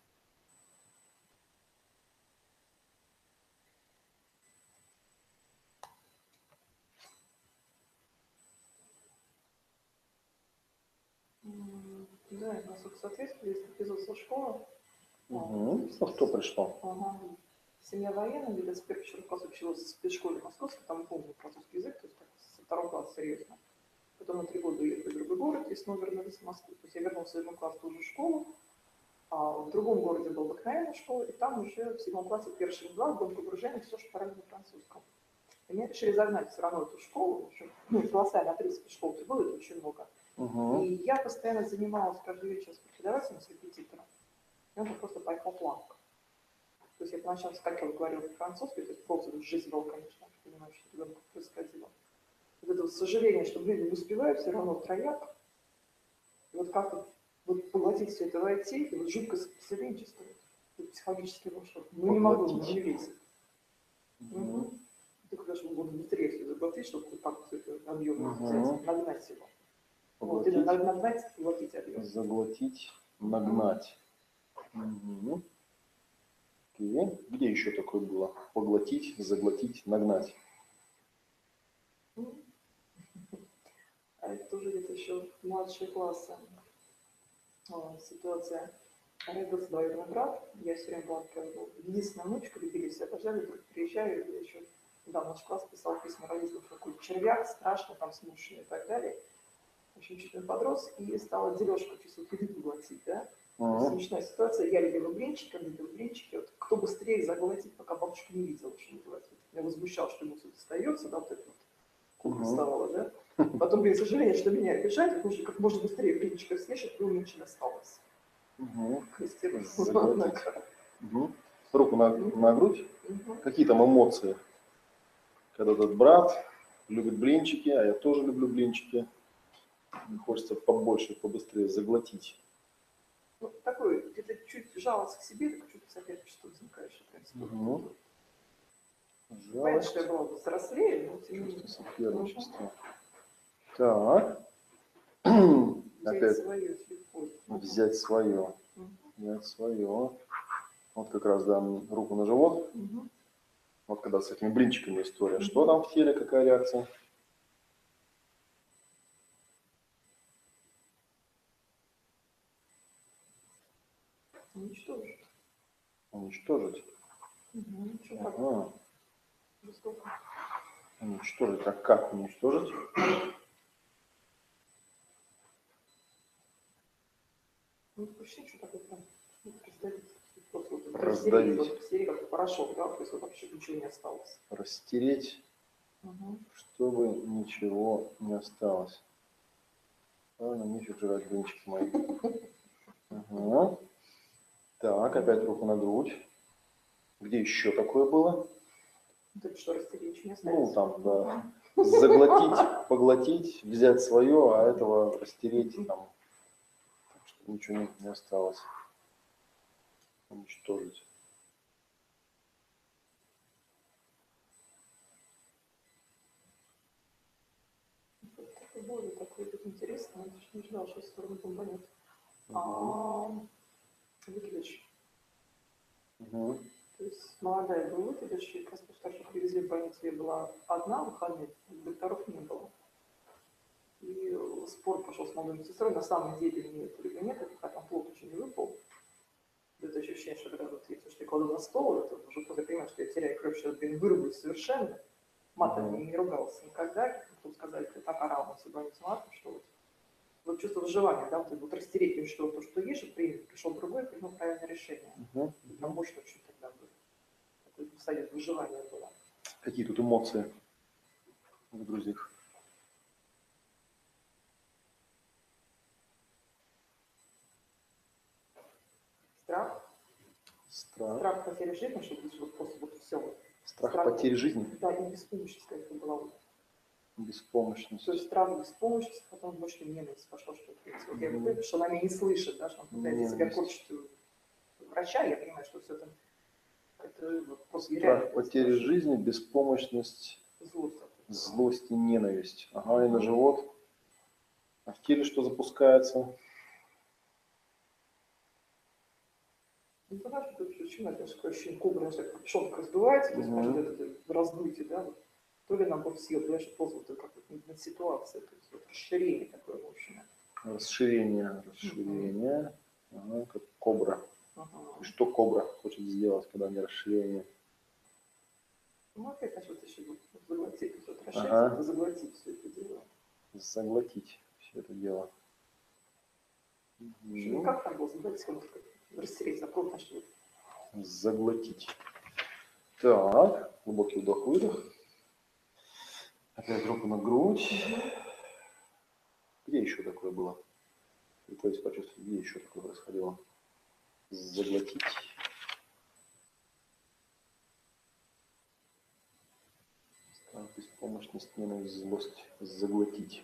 Да, у нас в соответствии есть эпизод со школы. Ну, что пришло? Семья военная, где-то с первого класса училась в спецшколе московской, там помню французский язык, то есть так, со второго класса серьезно. Потом на 3 года уехали в другой город и снова вернулись в Москву. То есть я вернулась в 7 класс в ту же школу, а в другом городе была обыкновенная школа, и там уже в 7 классе первый класс был погружение все, что параллельно французском. И меня решили загнать все равно эту школу, колоссально отрыв школ было, это очень много. И я постоянно занималась каждый вечер с преподавателем, с репетитором. И он просто поехал плавать. То есть я поначалу скакала, говорила по-французски, то есть просто жизнь была, конечно, понимаю, что ребенку происходило. Вот это вот сожаление, что люди не успевают, все равно трояк. И вот как-то вот поглотить все это войти, и вот жуткое сопротивленчество, психологически, что ну не могу, не весит. Ты когда же буду быстрее все заглотить, чтобы вот так все это объем взять, нагнать его. Вот, именно нагнать, поглотить объем. Заглотить, нагнать. Где еще такое было? Поглотить, заглотить, нагнать. А это тоже где-то еще младшие классы. Ситуация. Родился двоюродный брат. Я все время была такая, единственная внучка, любили все обожали, вдруг приезжаю, я еще в наш класс писал письма родителям, что какой червяк, страшно, там смущенный и так далее. В общем, чуть не подрос и стала дележку чувствовать еды поглотить, да. Смешная ситуация. Я любила блинчики, Вот, кто быстрее заглотить, пока бабушка не видела, что называется. Меня возмущал, что ему все достается, да, вот это вот кухня вставала, да. Потом, к сожалению, что меня обижать, потому что как можно быстрее блинчиков съешь, чтобы меньше досталось. Руку на грудь. Какие там эмоции? Когда этот брат любит блинчики, а я тоже люблю блинчики. Хочется побольше, побыстрее заглотить. Ну, такой, где-то чуть жалость к себе, так чуть соперничество возникает, что происходит. Понятно, что я была взрослее, но тем не менее. Соперничество. Так. Опять взять свое. Взять свое. Вот как раз, да, руку на живот. Вот когда с этими блинчиками история. Что там в теле, какая реакция? Уничтожить. Уничтожить. Ага. Уничтожить. А как уничтожить? Ну, почти что такое там. Раздавить. Вот, как порошок, да, то есть вот вообще ничего не осталось. Растереть. Чтобы ничего не осталось. Ладно, нефиг жрать блинчики мои. Ага. Так, опять руку на грудь. Где еще такое было? Так что растереть не Ну, остается. там, да. Заглотить, поглотить, взять свое, а этого растереть там, чтобы ничего не осталось. Уничтожить. Такой более такой тут интересно. Я даже не ждал, что сторону компонент. Выкидыш. То есть молодая был выкидыш, и как раз после того, что привезли в больницу, я была одна в выходные, докторов не было. И спор пошел с молодой сестрой, на самом деле нет, либо нет, это пока там плод еще не выпал. Это ощущение, что когда вот я все кладу на стол, это уже после понимаю, что я теряю кровь, что я вырублюсь совершенно. Матом не ругался никогда, как тут сказали, ты так орал на себя с матом, что вот чувство выживания, да, вот растереть им что то, что ешь, и пришел другой, принял правильное решение. Там больше очень тогда было. Такой совет выживания было. Какие тут эмоции в друзьях? Страх. Страх потери жизни, чтобы вот после вот все. Страх потери жизни? Да, и беспомощность какая-то была. Беспомощность. То есть страх, беспомощность, потом больше ненависть пошла, что вот я говорю, что она меня не слышит, да, что она пытается себя корчить врача, я понимаю, что все это вот после страх потери жизни, беспомощность, злость и ненависть. Ага, и на живот. А в теле что запускается? Ну, потому что почему это такое ощущение кобра, шелк раздувается, то есть это раздутие, да, вот. То ли набор сил, то ли что вот как вот на ситуации, то есть вот расширение такое, в общем. Расширение. Ага, как кобра. И что кобра хочет сделать, когда не расширение? Ну, опять, значит, еще заглотить, вот расширить, заглотить все это дело. Заглотить все это дело. Ну, как там было заглотить, растереть, закрыть, значит. Заглотить. Так, глубокий вдох-выдох. Опять руку на грудь. Где еще такое было? Пытаюсь почувствовать, где еще такое происходило. Заглотить. Страх, беспомощность, ненависть, злость. Заглотить.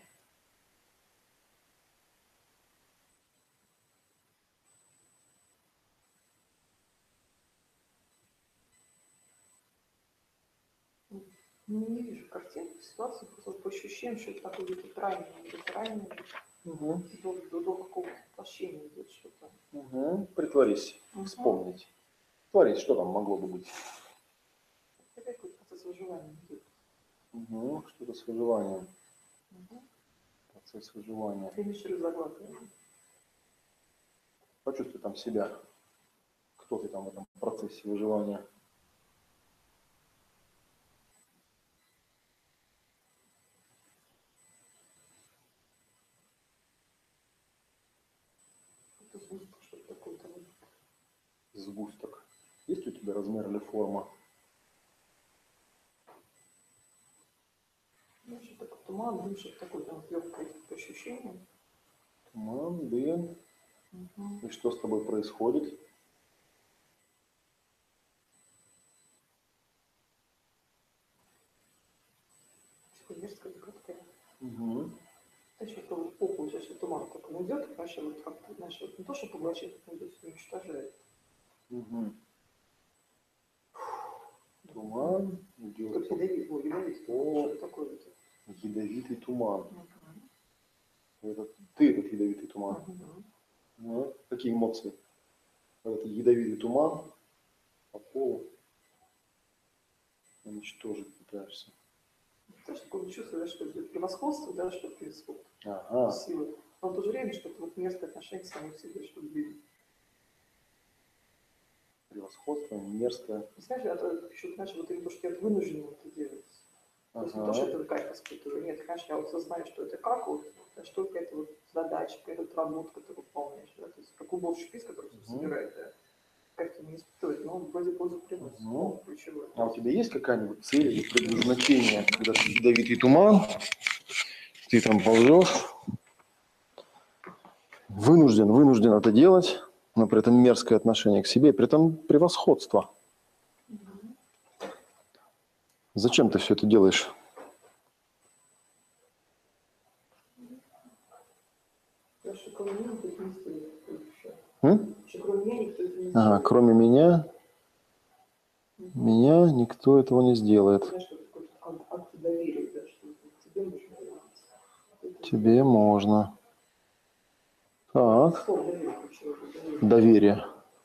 Не вижу картинку, ситуацию, просто по ощущениям, что это такое где-то ранение, до какого-то воплощения идет что-то. Притворись, вспомнить. Творись, что там могло бы быть. Это какой-то процесс выживания идет. Что-то с выживанием. Процесс выживания. Финишер заглатывания. Почувствуй там себя. Кто ты там в этом процессе выживания. Сгусток, что-то такое-то. Сгусток. Есть у тебя размер или форма? Ну, что такое туман, дым, что-то такое, там легкое ощущение. Туман, дым. И что с тобой происходит? Мерзкая, гадкая. А еще то попу, если туман такой уйдет, вообще вот как-то, знаешь, вот не то, что поглощает, но то есть уничтожает. Туман идет. Как ядовитый, что такое вот. Ядовитый туман. Это ты этот ядовитый туман. Какие эмоции? Это ядовитый туман по полу уничтожить пытаешься. То, что такое чувство, да, что это превосходство, да, что происходит. Силы. Но в то же время, что это вот мерзкое отношение к самому себе, что видно. Превосходство, мерзкое. Знаешь, это еще, знаешь, вот именно то, что я вынужден это делать. То есть не то, что это кайф испытываю. Нет, конечно, я вот знаю, что это как вот, что это вот задача, какая-то работа, которую выполняешь. Да? То есть как уборщик, который все собирает, да. как-то не испытывать, но он вроде пользу приносит. Ну. Ключевой. А у тебя есть какая-нибудь цель или предназначение, когда ты ядовитый туман, ты там ползешь, вынужден это делать, но при этом мерзкое отношение к себе, при этом превосходство. Зачем ты все это делаешь? Потому что кроме меня никто это не стоит. М? Что кроме меня никто это не Ага, сделает. кроме меня никто этого не сделает. Знаешь, что такое акт доверия, да, что тебе нужно делать. Тебе можно. Так, Слово доверие ключевое. доверие.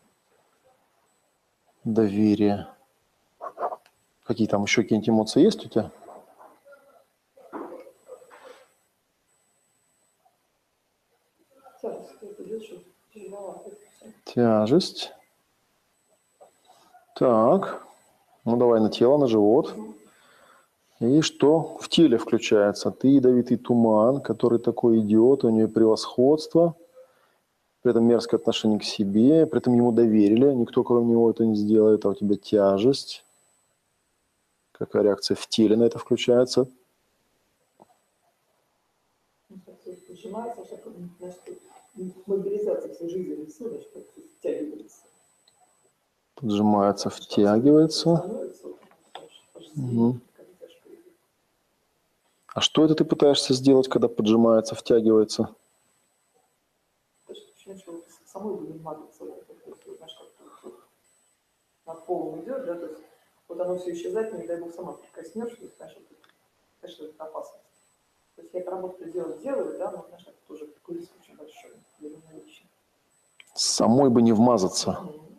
Доверие. Какие там еще какие-нибудь эмоции есть у тебя? Тяжесть, это идет, что тяжеловато. Это всё. Тяжесть. Так, ну давай на тело, на живот. И что в теле включается? Ты ядовитый туман, который такой идиот, у него превосходство, при этом мерзкое отношение к себе, при этом ему доверили, никто кроме него это не сделает, а у тебя тяжесть. Какая реакция в теле на это включается? Ну, так всё сжимается, что значит, мобилизация всей жизни силы, что втягивается. Поджимается, втягивается. Становится, Мгм. А что это ты пытаешься сделать, когда поджимается, втягивается? Ощущение, что самой бы не мазаться, то есть, знаешь, как вот над полом идет, да, то есть вот оно все исчезает, но не дай бог сама прикоснешься, то есть, знаешь, вот, конечно, это опасность. То есть я эту работу делаю, да, но, знаешь, это тоже такой риск очень большой для меня лично. Самой бы не вмазаться.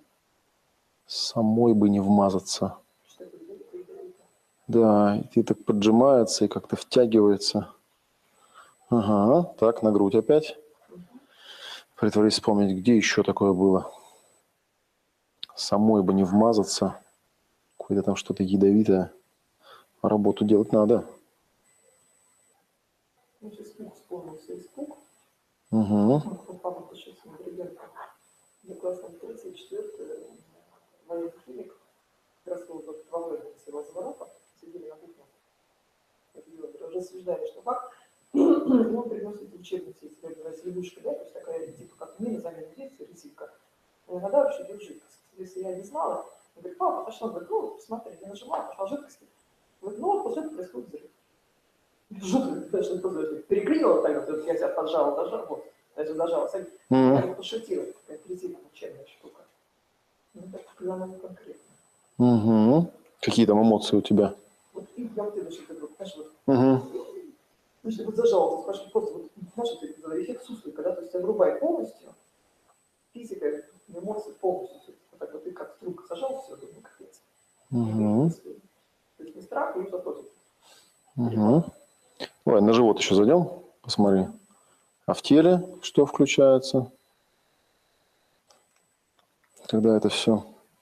Самой бы не вмазаться. Что это делает? Да, и ты так поджимается и как-то втягивается. Ага, так, на грудь опять. Притворись вспомнить, где еще такое было. Самой бы не вмазаться. Какое-то там что-то ядовитое. А работу делать надо. Я сейчас вспомнился испуг. Угу. Папа пошел с моим ребенком для класса 34 военный химик. Как раз вот во время всего разворота сидели на кухне. Рассуждали, что как. И он приносит учебницы, если я говорю, лягушка, да, то есть такая, типа, как мина, замену действия, резинка. И иногда вообще идет жидкость. Если я не знала, он говорит, папа, пошла, говорит, ну, посмотри, я нажимаю, пошла жидкость. Говорит, ну, вот после этого происходит взрыв. Жутко, конечно, переклинила так, вот я себя поджала, дожала, вот, даже дожала, я пошутила, такая призывная учебная штука. Ну, так прямо конкретно. Угу. Какие там эмоции у тебя? Вот и я вот это, что ты, знаешь, вот, Угу. значит, вот зажала, ты спрашиваешь, просто, вот, знаешь, это эффект суслика, да, то есть тебя врубает полностью, физика, эмоции полностью, вот так вот ты как вдруг зажал все, думаю, капец. Угу. То есть не страх, и зато. Угу. Давай на живот еще зайдем, посмотри. А в теле что включается? Когда это все?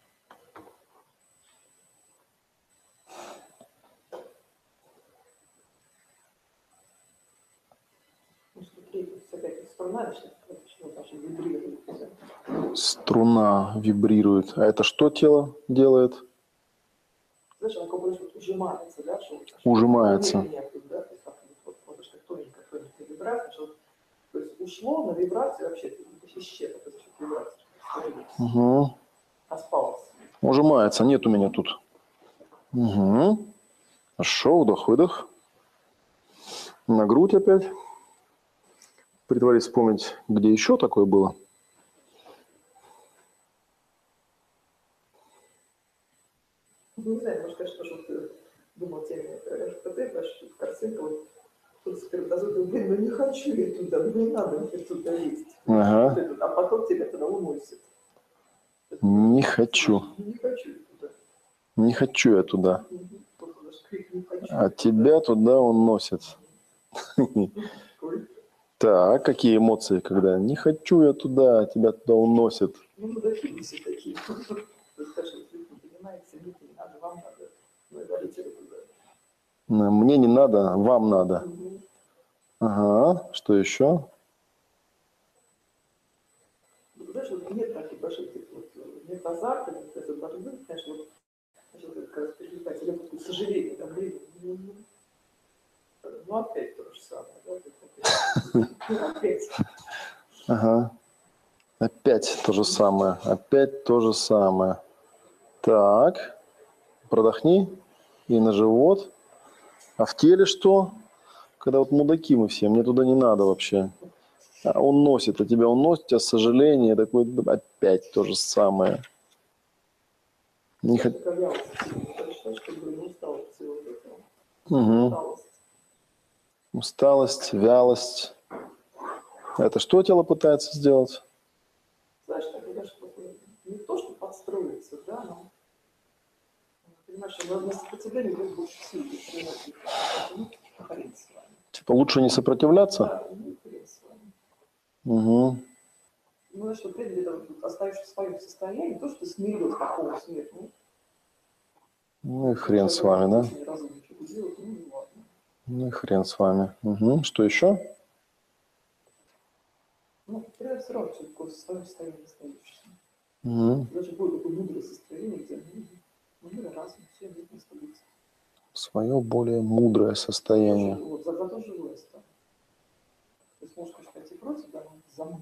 Струна вибрирует. А это что тело делает? Знаешь, она как бы ужимается, да? Ужимается. Да? То есть вот тоненькая вибрация, что то есть ушло на вибрацию вообще исчезло за счет вибрации. Угу. Распалось. Ужимается. Нет у меня тут. Угу. Хорошо, вдох-выдох. На грудь опять. Притворись вспомнить, где еще такое было. Не знаю, может, конечно, что ты думал теме РФПТ, потому что картинка вот тут сперматозоид, блин, ну не хочу я туда, ну не надо мне туда лезть. Ага. А потом тебя туда уносит. Не хочу. Не хочу я туда. Не хочу я туда. А тебя туда уносит. Так, какие эмоции, когда не хочу я туда, а тебя туда уносит? Ну, да, все такие. Скажем, не понимаете, мне не надо, вам надо. Ну, говорите туда. Мне не надо, вам надо. Ага, что еще? Знаешь, вот нет таких больших, вот, нет этот азарт, этот борьбы, конечно, вот, начал как раз переживать, или такое сожаление, да, блин, ну опять то же самое, да, ну опять. Ага. Опять то же самое. Опять то же самое. Так. Продохни. И на живот. А в теле что? Когда вот мудаки мы все, мне туда не надо вообще. А он носит, а тебя он носит, у тебя сожаление, такое опять то же самое. Не хот... Угу. Усталость, вялость. Это что тело пытается сделать? Знаешь, тогда что не то, что подстроиться, да, но понимаешь, на сопротивление будет больше сил, ну, хрен с вами. Типа лучше не сопротивляться? Да, ну, хрен с вами. Угу. Ну, что ты оставишься в своем состоянии, то, что ты смирился такого смерти. Ну и хрен с вами, да? Ну и хрен с вами. Угу. Что еще? Ну, ты все равно в своем состоянии остаешься. Угу. Даже будет такое мудрое состояние, где мир разум, все вместе находится. Свое более мудрое состояние. Вот, зато живое стало. То есть, можешь, конечно, пойти против, да, но замнуть.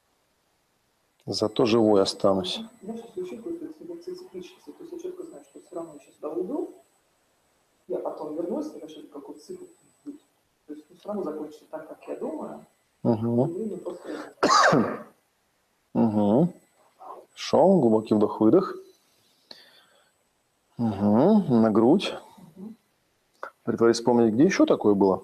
Зато живой останусь. Я сейчас учу какой-то цикличности. То есть я четко знаю, что все равно я сейчас сюда уйду, я потом вернусь, и что-то какой-то цикл будет. То есть все равно закончится так, как я думаю. Угу. Время просто... Угу. Шел, глубокий вдох-выдох. Угу. На грудь. Притворись вспомнить, где еще такое было?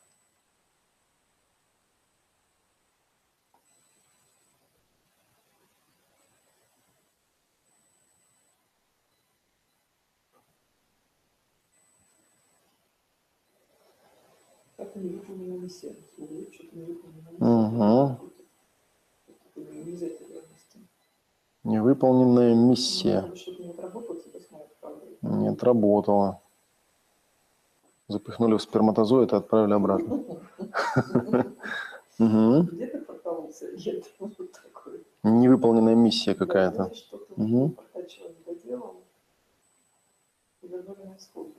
Как невыполненная миссия. Что-то невыполненная Угу. Нельзя это вместе. Невыполненная миссия. Что-то не отработало, тебя снова отправляют. Не отработала. Запихнули в сперматозоид и отправили обратно. Где-то прокололся, где-то вот такое. Невыполненная миссия какая-то. Да, что-то портачило, не доделал. И вернули на исходную.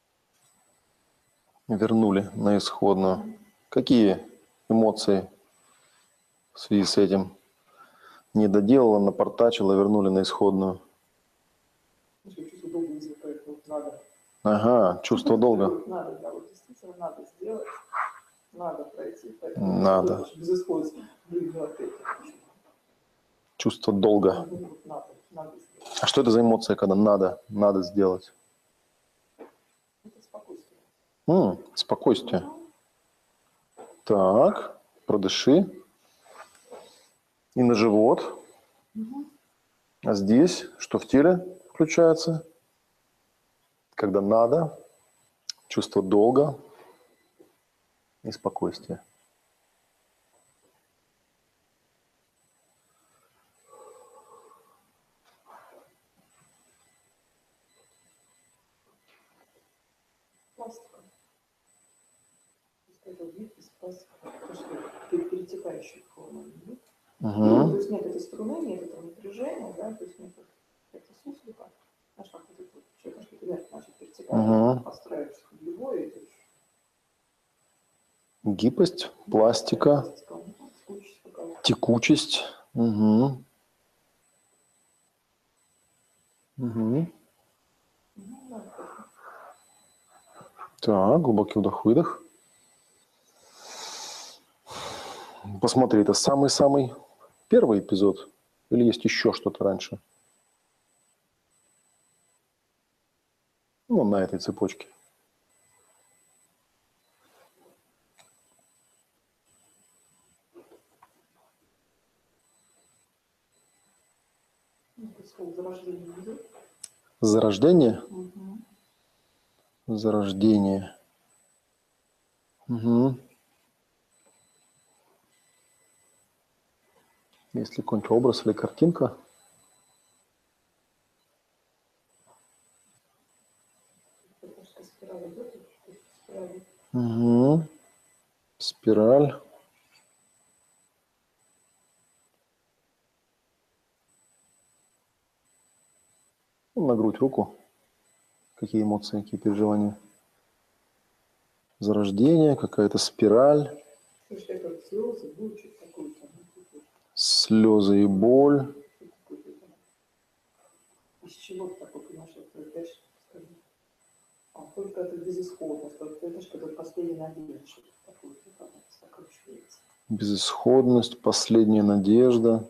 Вернули на исходную. Какие эмоции в связи с этим? Не доделала, напортачила, вернули на исходную. Чувство долга возникает, вот надо. Ага, чувство долга. Надо, да, вот действительно надо сделать, надо пройти. Надо. Безысходность, блин, опять. Чувство долга. Надо сделать. А что это за эмоция, когда надо сделать? Это спокойствие. Спокойствие. Так, продыши. И на живот. А здесь, что в теле включается? Когда надо, чувство долга и спокойствие. Пластика. Это вид из пластика. Перетекающих вид. То есть нет этой струны, нет этого напряжения, да, то есть нет это суслика. Знаешь, как вот это человек, что-то энергия начал перетекать, подстраиваешься в любое, это гибкость, пластика, текучесть. Угу. Так, глубокий вдох-выдох. Посмотри, это самый-самый первый эпизод? Или есть еще что-то раньше? Ну, на этой цепочке. зарождение идет. Зарождение? Зарождение. Угу. Есть ли какой-нибудь образ или картинка? Угу. Спираль. Ну, на грудь руку. Какие эмоции, какие переживания? Зарождение, какая-то спираль, Слушай, это вот слезы, будет что-то такое там. слезы и боль. Из чего ты такой, понимаешь, вот ты опять скажи. А только это безысходность, вот это же когда последняя надежда, что-то такое закручивается. Безысходность, последняя надежда.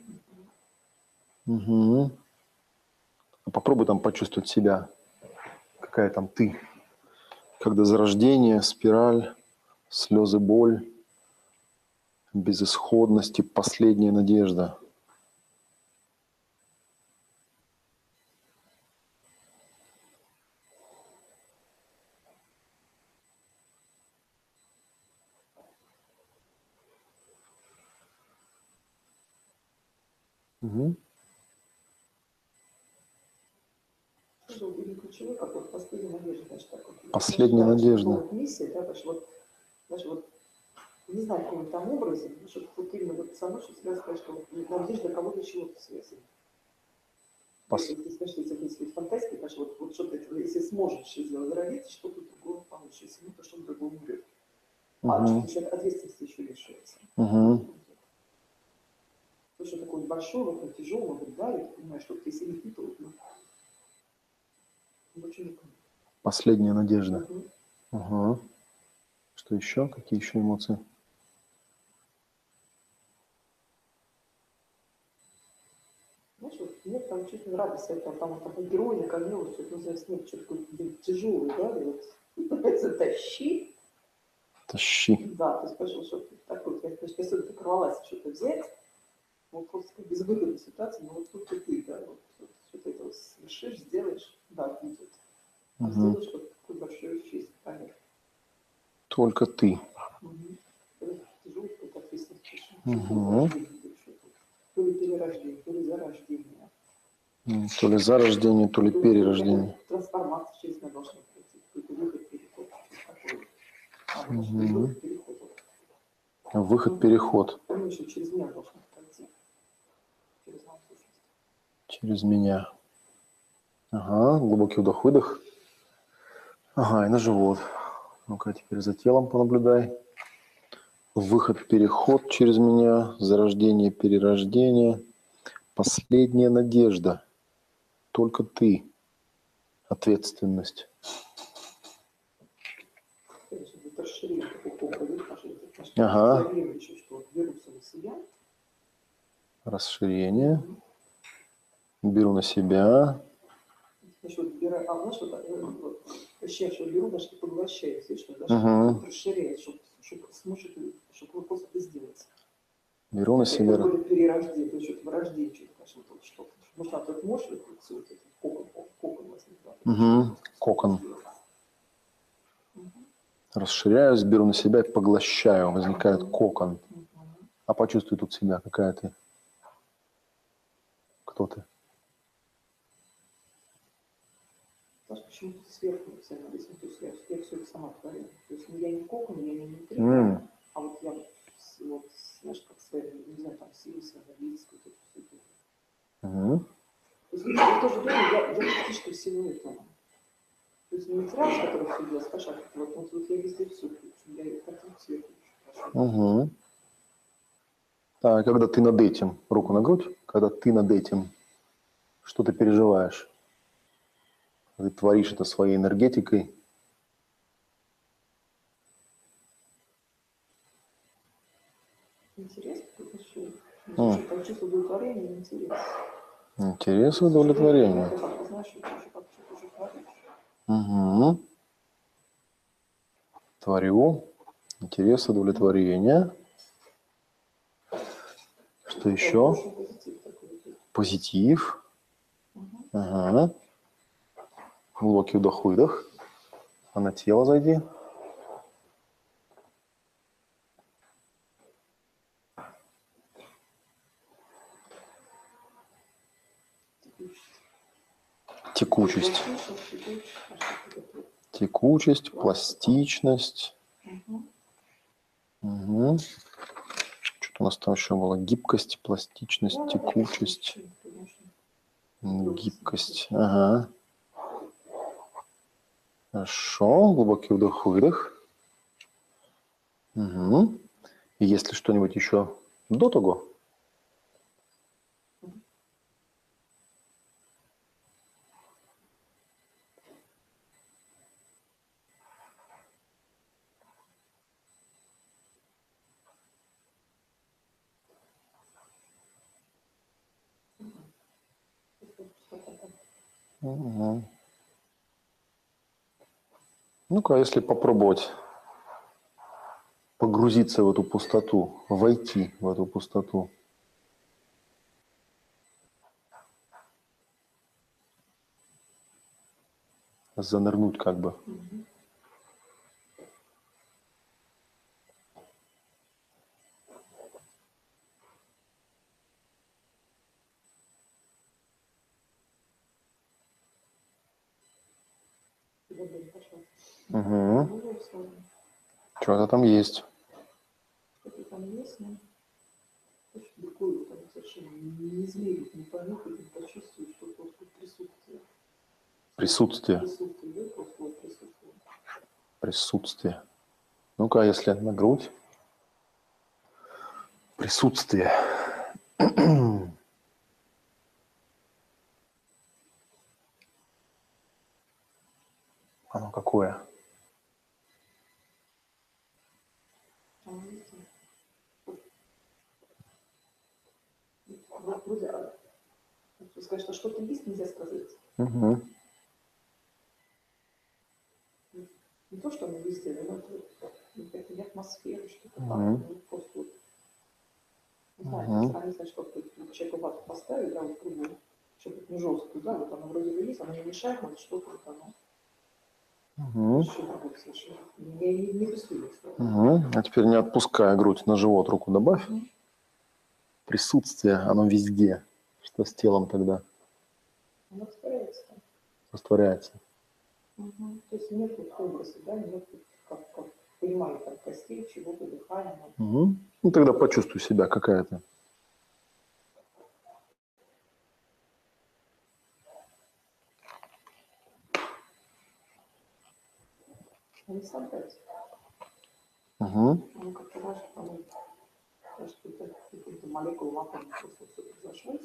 Угу. Попробуй там почувствовать себя. Какая там ты. Когда зарождение, спираль, слезы, боль, безысходность и последняя надежда. Угу. Или ключевой какой-то последняя надежда, даже так вот. Последняя надежда. Вот миссия, да, даже вот, не знаю, в каком там образе, но что вот именно вот со мной, что всегда сказать, что вот надежда кого-то чего-то связана. Если скажешь, если фантастика, конечно, вот что-то, если сможешь сделать, зародиться, что-то другое получится, если нет, то что-то другое умрет. А что еще ответственности еще лишается. То, что такое большое, вот тяжелое, вот, да, и ты понимаешь, что если не ты, то больше никому. Последняя надежда. Угу. Что еще? Какие еще эмоции? Знаешь, вот нет там чуть-чуть радости, там герой на коне, вот что-то называется, нет, что-то такое тяжелое, да, и вот затащи. Тащи. Да, то есть, пошел что-то такое, я сегодня порвалась что-то взять, вот просто как безвыходная ситуация, но вот только ты, да, вот что-то это вот совершишь, сделаешь, да, будет. А сделаешь вот такую большую честь, понятно. Только ты. Тяжелый какой-то ответственность. То ли перерождение, то ли зарождение. То ли зарождение, то ли перерождение. Трансформация через меня должна пройти, какой-то выход-переход. Выход-переход. Он еще через меня должен пройти. Через нашу сущность. Через меня. Ага, глубокий вдох-выдох. Ага, и на живот. Ну-ка, теперь за телом понаблюдай. Выход-переход через меня, зарождение, перерождение. Последняя надежда. Только ты. Ответственность. Это расширение такого образа. Ага. Еще что берутся на себя. Расширение. Беру на себя. Значит, вот, знаешь, вот ощущение, что беру, даже не поглощаюсь, видишь, что даже расширяет, чтобы сможет, чтобы просто это сделать. Беру на себя. Это перерождение, то есть что-то вырождение, что-то. Может, а тут можешь вот этот кокон возникает. Кокон. Расширяюсь, беру на себя и поглощаю. Возникает кокон. А почувствуй тут себя, какая ты. Кто ты? Знаешь, почему-то сверху все написано, то есть я все это сама творю. То есть я не кокон, я не внутри, а вот я вот, знаешь, как своя, не знаю, там, силы, своя энергетическая, вот это все делаю. То есть в то же время я частичка всего этого. То есть не материал, с которым все делать, вот я везде все включу, я картинку сверху. Так, когда ты над этим, руку на грудь, когда ты над этим, что ты переживаешь? Ты творишь это своей энергетикой. Интерес какой-то еще. Там чувство удовлетворения и интерес. Интерес и удовлетворение. Творю. Интерес, удовлетворение. Что еще? Позитив. Ага. Глубокий вдох-выдох. А на тело зайди. Текучесть. Текучесть, пластичность. Что-то у нас там еще было. Гибкость, пластичность, текучесть. Гибкость. Ага. Хорошо. Глубокий вдох-выдох. Угу. И есть ли что-нибудь еще до того? Угу. Ну-ка, если попробовать погрузиться в эту пустоту, войти в эту пустоту. Занырнуть как бы. Угу. Что-то там есть. Что-то там есть, но очень другое, там совершенно не измерить, не понюхать, не почувствовать, что просто присутствие. Присутствие. Присутствие, да, просто присутствие. Присутствие. Ну-ка, если на грудь. Присутствие. Оно какое? Друзья, сказать, что что-то есть, нельзя сказать. Угу. Не то, что оно везде, но это не атмосфера, что-то Мгм. там, ну, просто вот, не знаю, Мгм. сравнить, что человеку вату поставить, да, вот кругом, чтобы не жестко, да, вот оно вроде бы есть, оно не мешает, но что-то вот оно Угу. еще другое совершенно. Я не рисую, кстати. Угу. А теперь не отпуская грудь на живот, руку добавь. Присутствие, оно везде. Что с телом тогда? Оно растворяется. Растворяется. То есть нет вот образа, да, нет вот как понимание там костей, чего-то, дыхания. Угу. Ну тогда почувствуй себя какая-то. Не собрать. Угу. Ну, как-то даже, по-моему, что-то какие-то молекулы в атоме просто все произошло.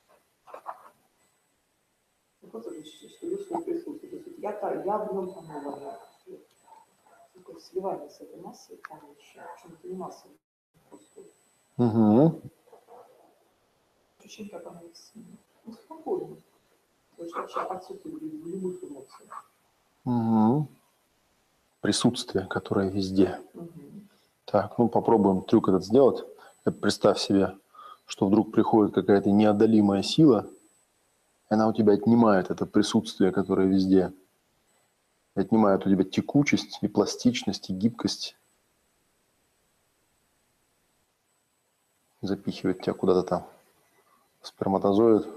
Ну, просто что людское присутствие. То есть вот я в нем там новая. Такое сливание с этой массой, там еще, почему-то не масса, просто Угу. ощущение, как оно ну, спокойно. То есть вообще отсутствие любых эмоций. Угу. Присутствие, которое везде. Угу. Так, ну попробуем трюк этот сделать. Представь себе, что вдруг приходит какая-то неодолимая сила, и она у тебя отнимает это присутствие, которое везде. Отнимает у тебя текучесть и пластичность, и гибкость. Запихивает тебя куда-то там в сперматозоид.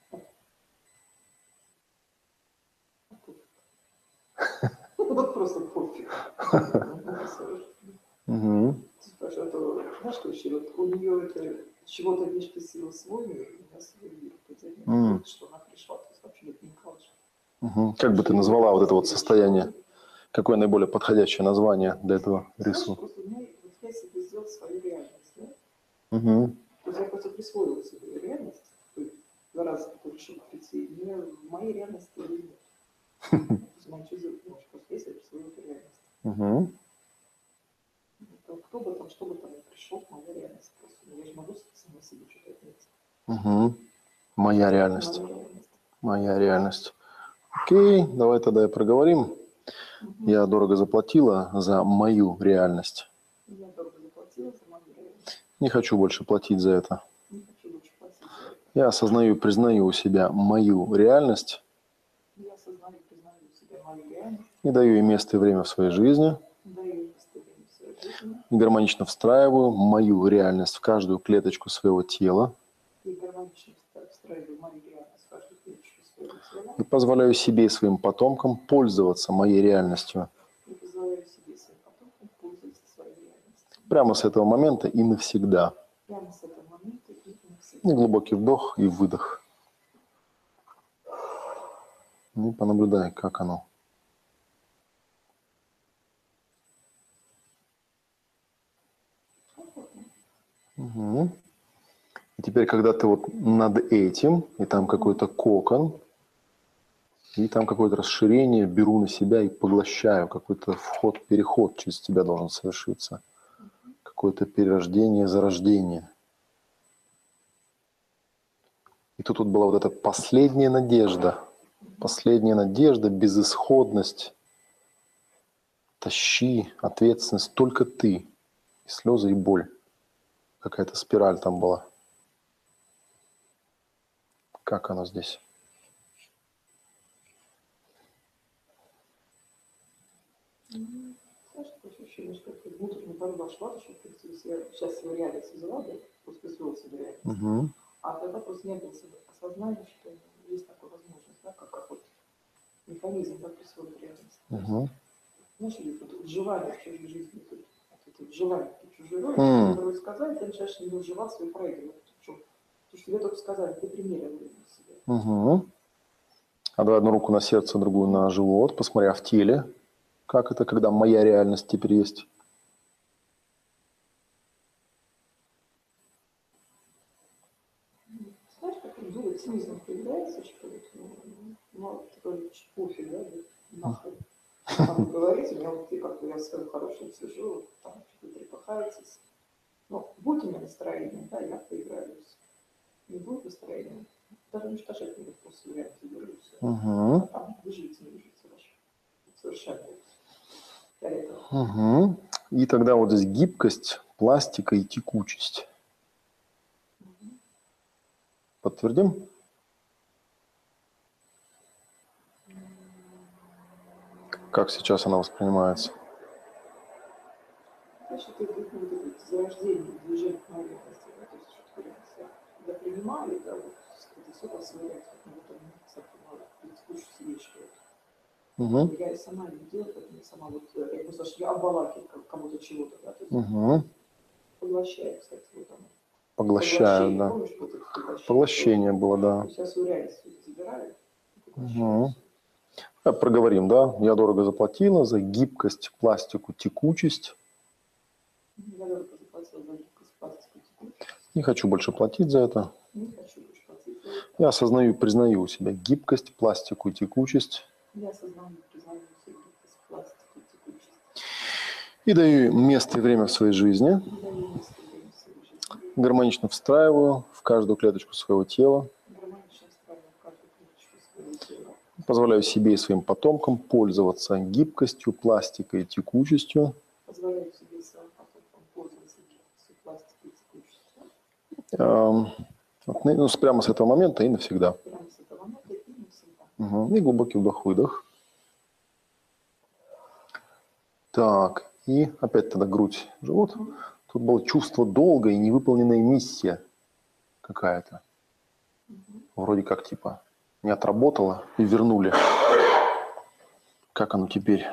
Вот просто пофиг. Угу. Знаешь, что еще? Вот у нее это чего-то лишь сила свой мир, у меня свой мир. Вот что она пришла, то есть вообще это не классно. Угу. Как бы ты назвала вот это вот состояние? Какое наиболее подходящее название для этого рисунка? Просто у меня, вот я себе сделала свою реальность, да? Угу. То есть я просто присвоила себе реальность, то есть 2 раза такой решил прийти, и мне в моей реальности нет. То есть я ничего сделать не можешь, просто я себе присвоила эту реальность. Угу. Кто бы там, что бы там ни пришел, моя реальность просто. Я же могу сама себе что-то отметить. Угу. Моя реальность. Моя реальность. Окей, давай тогда и проговорим. Я дорого заплатила за мою реальность. Я дорого заплатила за мою реальность. Не хочу больше платить за это. Не хочу больше платить за это. Я осознаю и признаю у себя мою реальность. Я осознаю и признаю у себя мою реальность. И даю ей место и время в своей жизни. Даю ей место и время в своей жизни. И гармонично встраиваю мою реальность в каждую клеточку своего тела. И гармонично встраиваю мою реальность в каждую клеточку своего тела. И позволяю себе и своим потомкам пользоваться моей реальностью. И позволяю себе и своим потомкам пользоваться своей реальностью. Прямо с этого момента и навсегда. Прямо с этого момента и навсегда. И глубокий вдох и выдох. И понаблюдай, как оно. теперь, когда ты вот над этим, и там какой-то кокон, и там какое-то расширение, беру на себя и поглощаю, какой-то вход, переход через тебя должен совершиться, какое-то перерождение, зарождение. И тут вот была вот эта последняя надежда, безысходность, тащи, ответственность, только ты, и слезы, и боль. Какая-то спираль там была. Как оно здесь? Знаешь, такое ощущение, что это внутренняя борьба шла, что, в принципе, сейчас его реальность взяла, да, просто свел себе реальность. Угу. А тогда просто не было осознания, что есть такая возможность, да, как какой-то механизм, да, присвоить реальность. Угу. Знаешь, или вот вживание в чужой жизни, это вживание в чужой роли, который сказали, ты начинаешь не вживаться и проигрывать. Причем, то, что тебе только сказали, ты примерил себя. Угу. А давай одну руку на сердце, другую на живот, посмотря в теле, как это, когда моя реальность теперь есть. Знаешь, как дует снизу появляется, что вот, ну, такой пофиг, да, нахуй. Там говорите, мне вот ты как-то я в своем хорошем сижу, там что-то трепыхаетесь. Ну, будет у меня настроение, да, я поиграюсь. Не будет настроения, даже уничтожать не буду, просто реально заберусь. А там выживите, не выживите ваше. Совершенно. Угу. И тогда вот здесь гибкость, пластика и текучесть. Подтвердим? Как сейчас она воспринимается? Знаешь, это зарождение, движение к поверхности, да, то есть, что когда принимали, да, вот это все освоять, как мы потом текучесть вещь, вот. Я и сама не делаю, поэтому я сама вот, я просто я обволакиваю кому-то чего-то, да, то есть поглощаю, кстати, вот оно. Поглощаю, да. Помнишь, вот это Поглощение было, да. Сейчас свою реальность забираю. Проговорим, да. Я дорого заплатила за гибкость, пластику, текучесть. Я дорого заплатила за гибкость, пластику, текучесть. Не хочу больше платить за это. Не хочу больше платить за это. Я осознаю и признаю у себя гибкость, пластику и текучесть. Я осознаю и признаю у себя гибкость, пластику и текучесть. И даю место и время в своей жизни. Гармонично встраиваю в каждую клеточку своего тела. Позволяю себе и своим потомкам пользоваться гибкостью, пластикой и текучестью. Позволяю себе и своим потомкам пользоваться гибкостью, пластикой и текучестью. Ну, прямо с этого момента и навсегда. Прямо с этого момента и навсегда. И глубокий вдох-выдох. Так, и опять тогда грудь, живот. Тут было чувство долга и невыполненная миссия какая-то. Вроде как типа не отработала и вернули. Как оно теперь?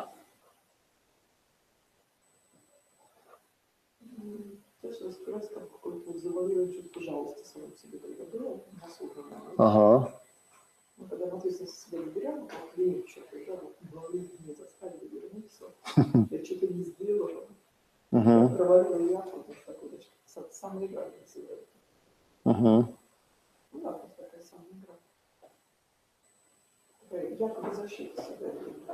Знаешь, раскрывается там какое-то завуалированное чувство жалости самому себе, когда было осознанно. Ага. Мы когда мы ответственность себя не берем, вот винит что-то, да, вот головы не заставили вернуться, я что-то не сделала. Провалила я, потому что такое, значит, самая игра называется. Ну да, просто такая самая игра. Такая якобы защита себя.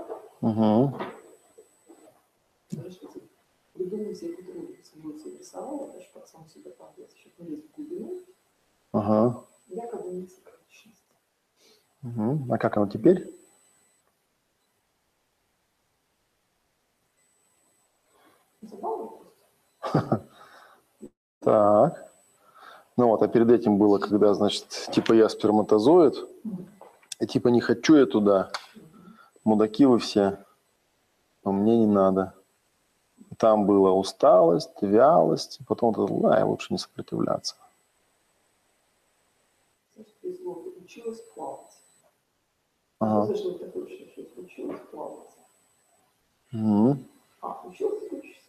Знаешь, придумай себе трудности, вот себе рисовала, даже как сам себя подвес, чтобы не лезть в глубину. Якобы не сократичность. А как оно теперь? Забавно просто. Так. Ну вот, а перед этим было, когда, значит, типа я сперматозоид, и типа не хочу я туда, мудаки вы все, но мне не надо. Там была усталость, вялость, и потом лучше не сопротивляться. Знаешь, ты слово училась плавать. Ага. Что ты хочешь, что училась плавать? Училась и учишься.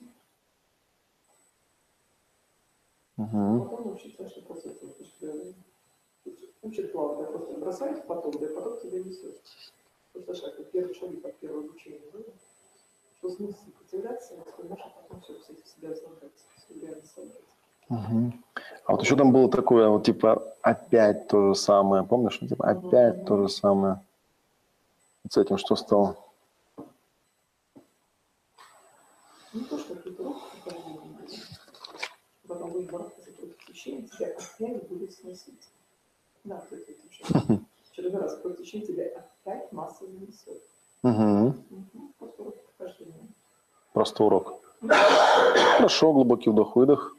Потом учиться, что после этого, что учат плавать, да, просто бросаешь потом, да, и потом тебя несет. Просто шаг, первый шаг по первому обучению, да? Что смысл сопротивляться, если можешь потом все, кстати, в себя забрать, в себя собрать. Мгм. А вот еще там было такое, вот типа опять то же самое, помнишь? Ну, типа опять то же самое. Вот с этим что стало? Не то, что какие-то роботы каждый день были. Потом будешь бороться против течения, тебя опять будет сносить. Да, то есть это уже очередной раз против течения тебя опять масса занесет. Угу. Просто урок прохождения. Просто урок. Хорошо, глубокий вдох-выдох.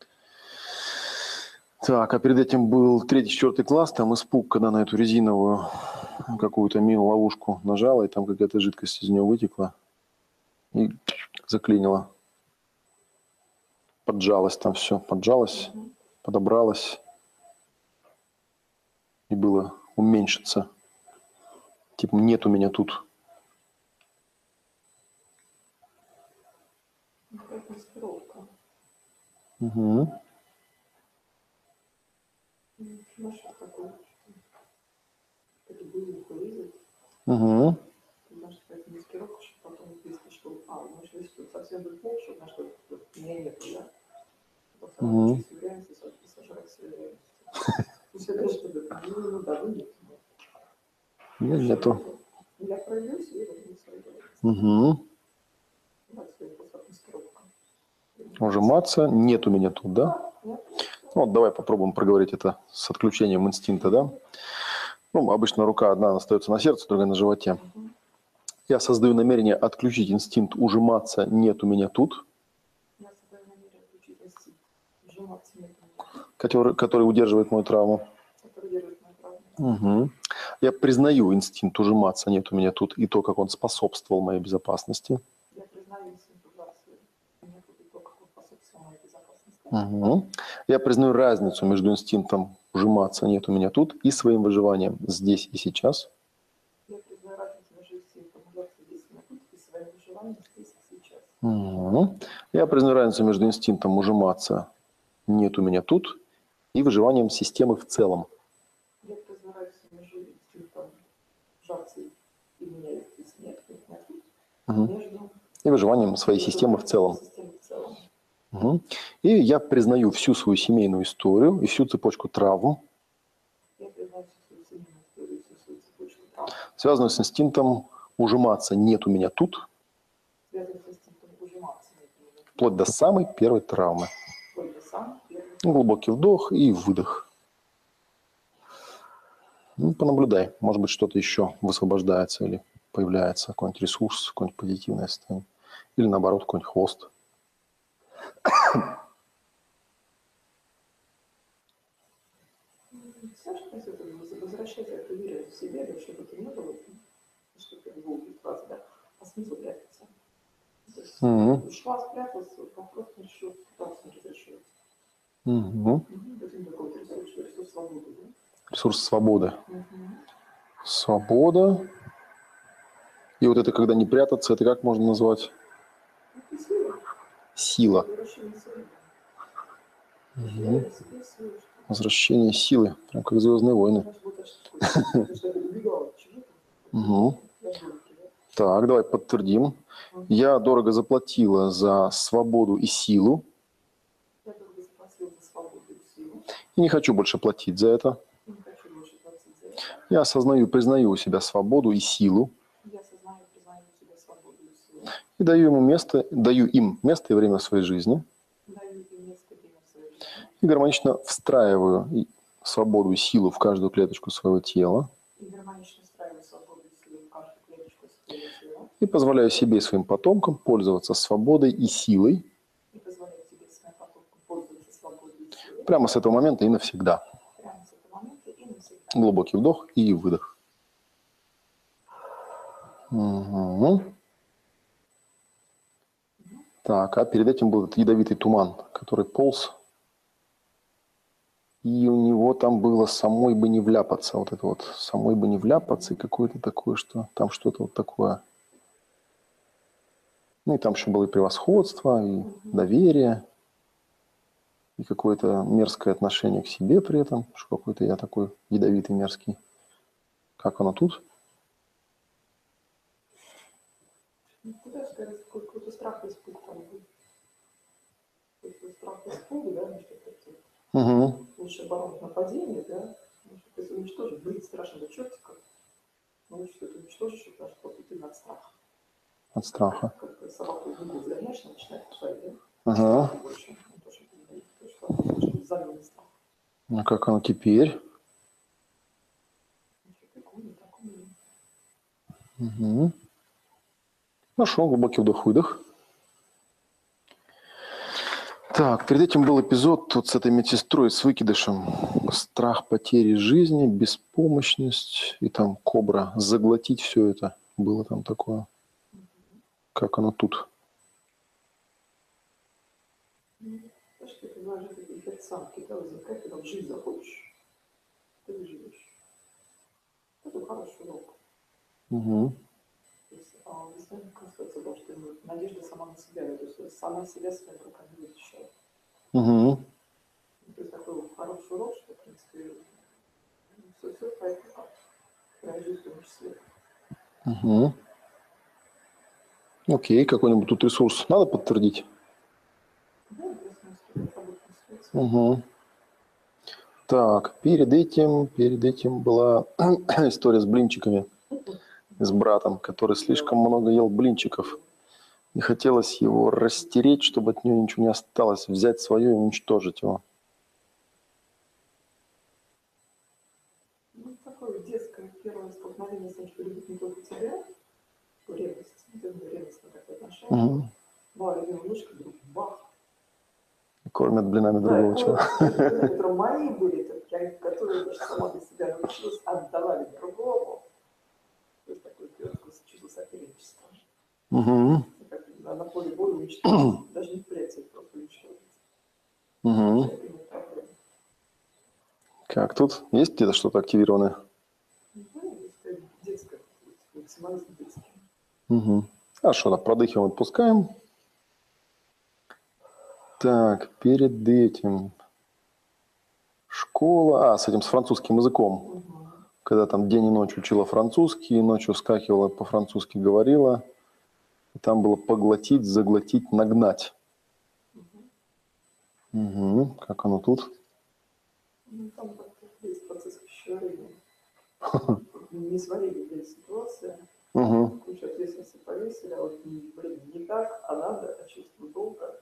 Так, а перед этим был 3-4 класс, там испуг, когда на эту резиновую какую-то мину-ловушку нажала, и там какая-то жидкость из нее вытекла и заклинила. Поджалось там все, поджалось, подобралось, и было уменьшиться. Типа нет у меня тут. Какая-то маскировка. Угу. Знаешь, что такое? Это было вылезет. Угу. Знаешь, какая-то маскировка, чтобы потом если что, может, если тут совсем другое, что, знаешь, что меня нету, да? Потом Угу. учусь в реальности, сожрать свою реальность. Все даже что-то, ну да, вы нет. Нет, нету. Я пройдусь и верну свою реальность. Угу. Да, свою просто маскировка. Ужиматься нет у меня тут, да? Нет. Вот давай попробуем проговорить это с отключением инстинкта, да? Ну, обычно рука одна остается на сердце, другая на животе. Я создаю намерение отключить инстинкт ужиматься нет у меня тут, Я создаю намерение отключить инстинкт. Сжиматься нет у меня. который удерживает мою травму. Который держит мою травму. Угу. Я признаю инстинкт ужиматься нет у меня тут и то, как он способствовал моей безопасности. Я признаю инстинкт ужаться нет и то, как он способствовал моей безопасности. Угу. Я признаю разницу между инстинктом ужиматься нет у меня тут и своим выживанием здесь и сейчас. Я признаю разницу между инстинктом ужаться здесь и тут и своим выживанием здесь и сейчас. Угу. Я признаю разницу между инстинктом ужиматься нет у меня тут и выживанием системы в целом. Я признаю разницу между инстинктом ужаться и меня здесь нет, и меня тут, между И выживанием своей системы в целом. Угу. И я признаю всю свою семейную историю и всю цепочку травм, Я признаю всю свою семейную историю, всю свою цепочку травм, связанную с инстинктом ужиматься нет у меня тут, связанную с инстинктом ужиматься нет у меня тут, вплоть до самой первой травмы. вплоть до самой первой. Глубокий вдох и выдох. Ну, понаблюдай, может быть, что-то еще высвобождается или появляется, какой-нибудь ресурс, какое-нибудь позитивное состояние. Или наоборот, какой-нибудь хвост. Возвращайся к вере в себе, да, чтобы это не было, что ты глупый фраз, да, а смысл прятаться. То есть ушла, спряталась, вопрос не решил, ситуация не разрешилась. Это такой ресурс свободы, да? Ресурс свободы. Свобода. И вот это, когда не прятаться, это как можно назвать? Это сила. Сила. Возвращение силы. Прям как «Звездные войны». Так, давай подтвердим. Я дорого заплатила за свободу и силу. И не хочу больше платить за это. Я осознаю и признаю у себя свободу и силу. И даю им место и время в своей жизни. И гармонично встраиваю свободу и силу в каждую клеточку своего тела. И позволяю себе и своим потомкам пользоваться свободой и силой. Прямо с этого момента и навсегда. Глубокий вдох и выдох. Угу. Так, а перед этим был этот ядовитый туман, который полз. И у него там было «самой бы не вляпаться». Вот это вот «самой бы не вляпаться» и какое-то такое, что там что-то вот такое. Ну и там еще было и превосходство, и доверие, и какое-то мерзкое отношение к себе при этом, что какой-то я такой ядовитый, мерзкий. Как оно тут? Куда сказать, какой-то страх и испуг там был. Какой-то страх и испуг, да, что Угу. Лучше оборонное нападение, да? То есть уничтожить, блин, страшно до чертиков. Но лучше это уничтожить, чтобы даже просто ты от страха. От страха. Как собаку в угол загоняешь, она начинает кусать, да? Ага. Страха больше. Он тоже передает. То есть как чтобы загнанный страх. А как оно теперь? Прикольно, такое. Угу. Хорошо, глубокий вдох-выдох. Так, перед этим был эпизод вот с этой медсестрой, с выкидышем. Страх потери жизни, беспомощность и там кобра. Заглотить все это. Было там такое. Как оно тут? То, что ты говоришь, это эффект самки, да, возникает, когда в жизнь заходишь, ты выживешь. Это хороший урок. Угу. То есть, весной конструктация была, что надежда сама на себя, то есть сама себя своими руками вытащила. Угу. То есть такой хороший урок, что, в принципе, все проект твоя жизнь в том числе. Угу. Окей, какой-нибудь тут ресурс надо подтвердить? Да, интересно, что работа конструктация. Угу. Так, перед этим была история с блинчиками, с братом, который слишком много ел блинчиков. И хотелось его растереть, чтобы от него ничего не осталось, взять свое и уничтожить его. Ну, такое детское первое столкновение с тем, что любит не только тебя, ревность, ревностное такое отношение. Угу. Была любимая внучка, вдруг бах. Кормят блинами Да, другого человека. которые мои были, я их готовила, даже сама для себя научилась, отдавали другому. То есть такое чувство соперничества. Угу. Как на поле боя уничтожить, даже не прятать, просто уничтожить. Угу. Это не проблема. Как тут? Есть где-то что-то активированное? Ну, это детское, максимализм детский. Угу. Хорошо, да, продыхиваем, отпускаем. Так, перед этим школа, с этим с французским языком. Когда там день и ночь учила французский, ночью вскакивала, по-французски говорила. И там было поглотить, заглотить, нагнать. Угу. Как оно тут? Ну, там есть процесс пищеварения. Не сварили для ситуации. Угу. Кучу ответственности повесили, а вот, блин, не так, а надо, а чувство долга.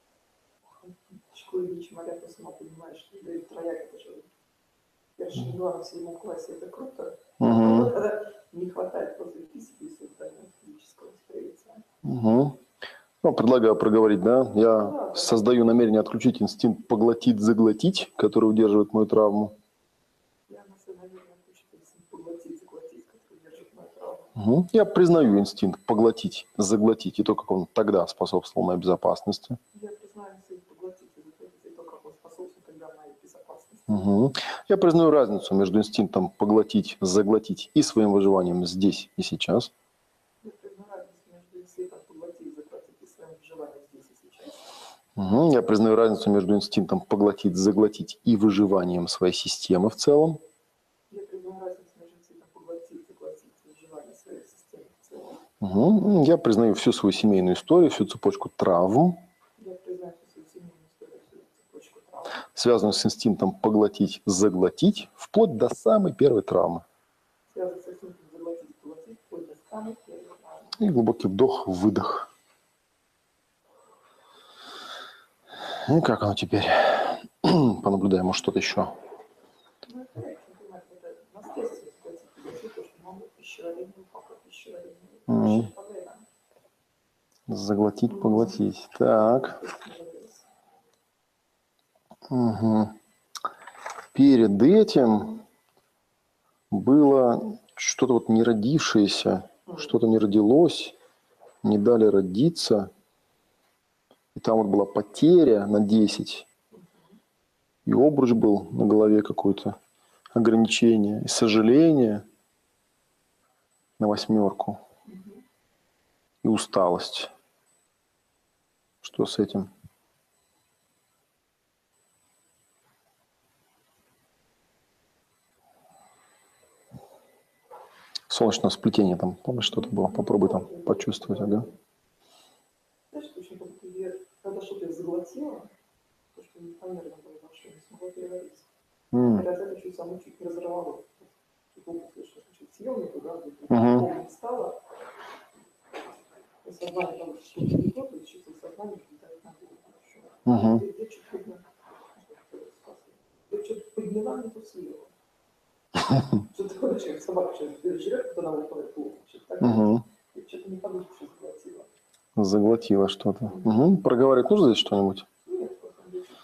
В школе ничего, ты сама понимаешь, что да и трояк это же. Первые 2 в 7 классе это круто. Угу. Когда не хватает после физики и создания физического восприятия. Угу. Ну, предлагаю проговорить, да? Я создаю намерение отключить инстинкт поглотить, заглотить, который удерживает мою травму. Я на свое намерение отключить инстинкт поглотить, заглотить, который удерживает мою травму. Угу. Я признаю инстинкт поглотить, заглотить, и то, как он тогда способствовал моей безопасности. Я признаю инстинкт поглотить и заглотить, и то, как он способствует тогда моей безопасности. Угу. Я признаю разницу между инстинктом поглотить, заглотить и своим выживанием здесь и сейчас. Я признаю разницу между инстинктом поглотить, заглотить и своим выживанием здесь и сейчас. Угу. Я признаю разницу между инстинктом поглотить, заглотить и выживанием своей системы в целом. Я признаю разницу между инстинктом поглотить, заглотить и выживанием своей системы в целом. Угу. Я признаю всю свою семейную историю, всю цепочку травм, Я признаю всю свою семейную историю, всю цепочку травм, связанную с инстинктом поглотить, заглотить, вплоть до самой первой травмы. связанную с инстинктом заглотить, поглотить, вплоть до самой первой травмы. И глубокий вдох, выдох. И как оно теперь? Понаблюдаем, может, что-то еще. Ну, это я понимаю, это наследство заглотить, то, что могу пищеварение, пока пищеварение. Вообще проблема. Заглотить, поглотить. Так. Угу. Перед этим было что-то вот не родившееся, что-то не родилось, не дали родиться. И там вот была потеря на 10. И обруч был на голове какое-то ограничение. И сожаление на 8. И усталость. Что с этим? Солнечное сплетение там, помнишь, что-то было? Попробуй там почувствовать, ага. Знаешь, очень как будто я, когда что-то я заглотила, то, что непомерно было большое еще не смогла перевариться. М. Когда это чуть саму чуть не разорвало. Чуть съел не туда, Мгм. помню, встала. И сознание там что-то не то, и чувство сознания летает на голову. Мгм. Я чуть подняла. Я что-то подняла, не то съела. Что-то вообще, как собака что-то жрет, кто на выходит плохо. Что-то такое. Мгм. Я что-то не подушку что заглотила. Заглотила что-то. Мгм. Проговорить нужно здесь что-нибудь? Нет, просто не чувствую.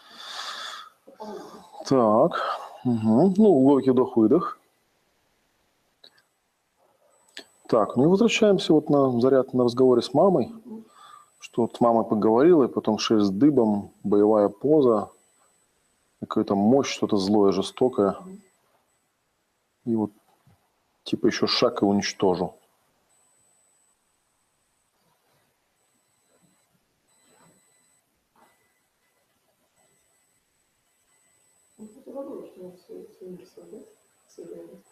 Так. Мгм. Ну, глубокий вдох-выдох. Так, ну и возвращаемся вот на заряд на разговоре с мамой. Что вот с мамой поговорила, и потом шерсть дыбом, боевая поза, какая-то мощь, что-то злое, жестокое. И вот типа еще шаг и уничтожу. Ну, это радует, что он свой мир создает, свою реальность.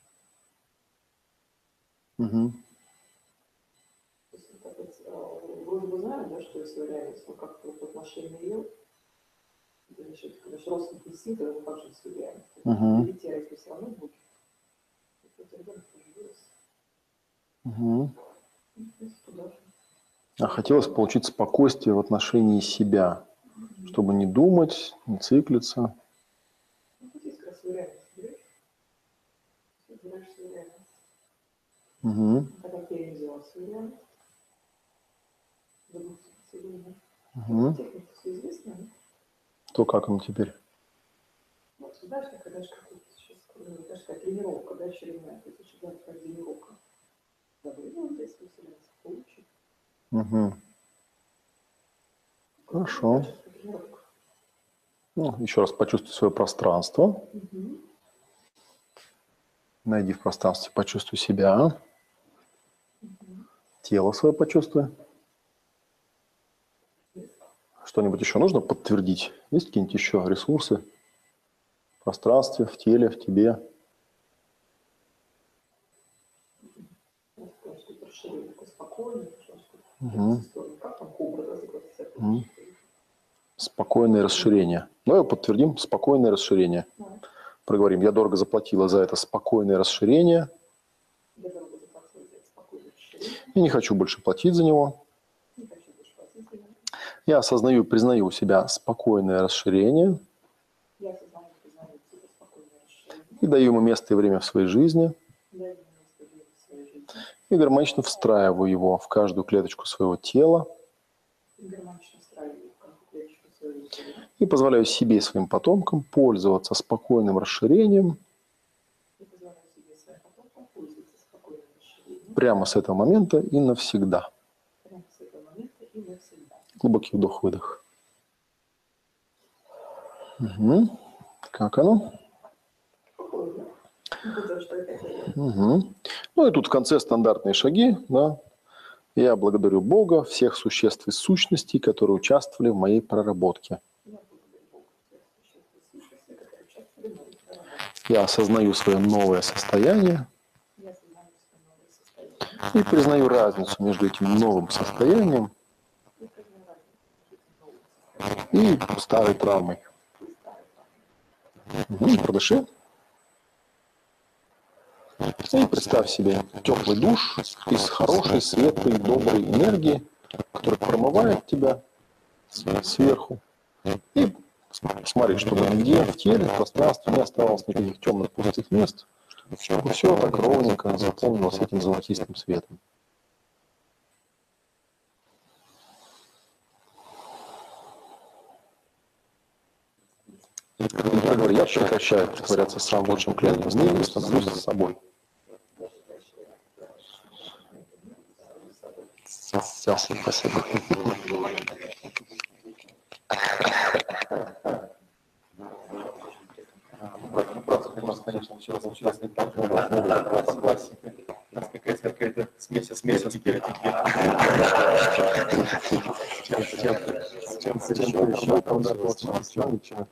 Угу. То есть, вот так вот, вроде бы знаем, да, что есть свою реальность, но как-то вот отношение ее, это еще, конечно, родственник инстинкта, это также свою реальность. Угу. Детей растут все равно будет. Это ребенок тоже вырос. Угу. Ну, в принципе, туда же. А хотелось получить спокойствие в отношении себя, чтобы не думать, не циклиться. Ну, тут есть как раз свою реальность, берешь свою реальность. Угу. Так как я не взяла свою реальность, забудьте сегодня. Угу. Техника все известна, да? То как он теперь? Ну, знаешь, такая сейчас, знаешь, такая тренировка, да, очередная, то есть очередная такая тренировка. Забыла, здесь выселенцы получит. Угу. Хорошо. Ну, еще раз почувствуй свое пространство. Угу. Найди в пространстве, почувствуй себя. Тело свое почувствуй. Что-нибудь еще нужно подтвердить? Есть какие-нибудь еще ресурсы в пространстве, в теле, в тебе? Угу. Спокойное расширение. Давай подтвердим спокойное расширение. Проговорим. Я дорого заплатила за это спокойное расширение. И не хочу больше платить за него. Я осознаю и признаю у себя спокойное расширение. И даю ему место и время в своей жизни. И гармонично встраиваю его в каждую клеточку своего тела. И позволяю себе и своим потомкам пользоваться спокойным расширением прямо с этого момента и навсегда. Глубокий вдох-выдох. Угу. Как оно? Угу. Ну и тут в конце стандартные шаги. Да. Я благодарю Бога, всех существ и сущностей, которые участвовали в моей проработке. Я осознаю свое новое состояние и признаю разницу между этим новым состоянием и старой травмой. Продыши. И представь себе теплый душ из хорошей, светлой, доброй энергии, которая промывает тебя сверху. И смотри, чтобы нигде в теле, в пространстве не осталось никаких темных пустых мест, чтобы все так ровненько заполнилось этим золотистым светом. Я прекращаю притворяться самым лучшим клиентом в мире и становлюсь с собой. Все, спасибо. Просто, конечно, случилось не так много. Какая-то смесь теперь. С чем-то еще.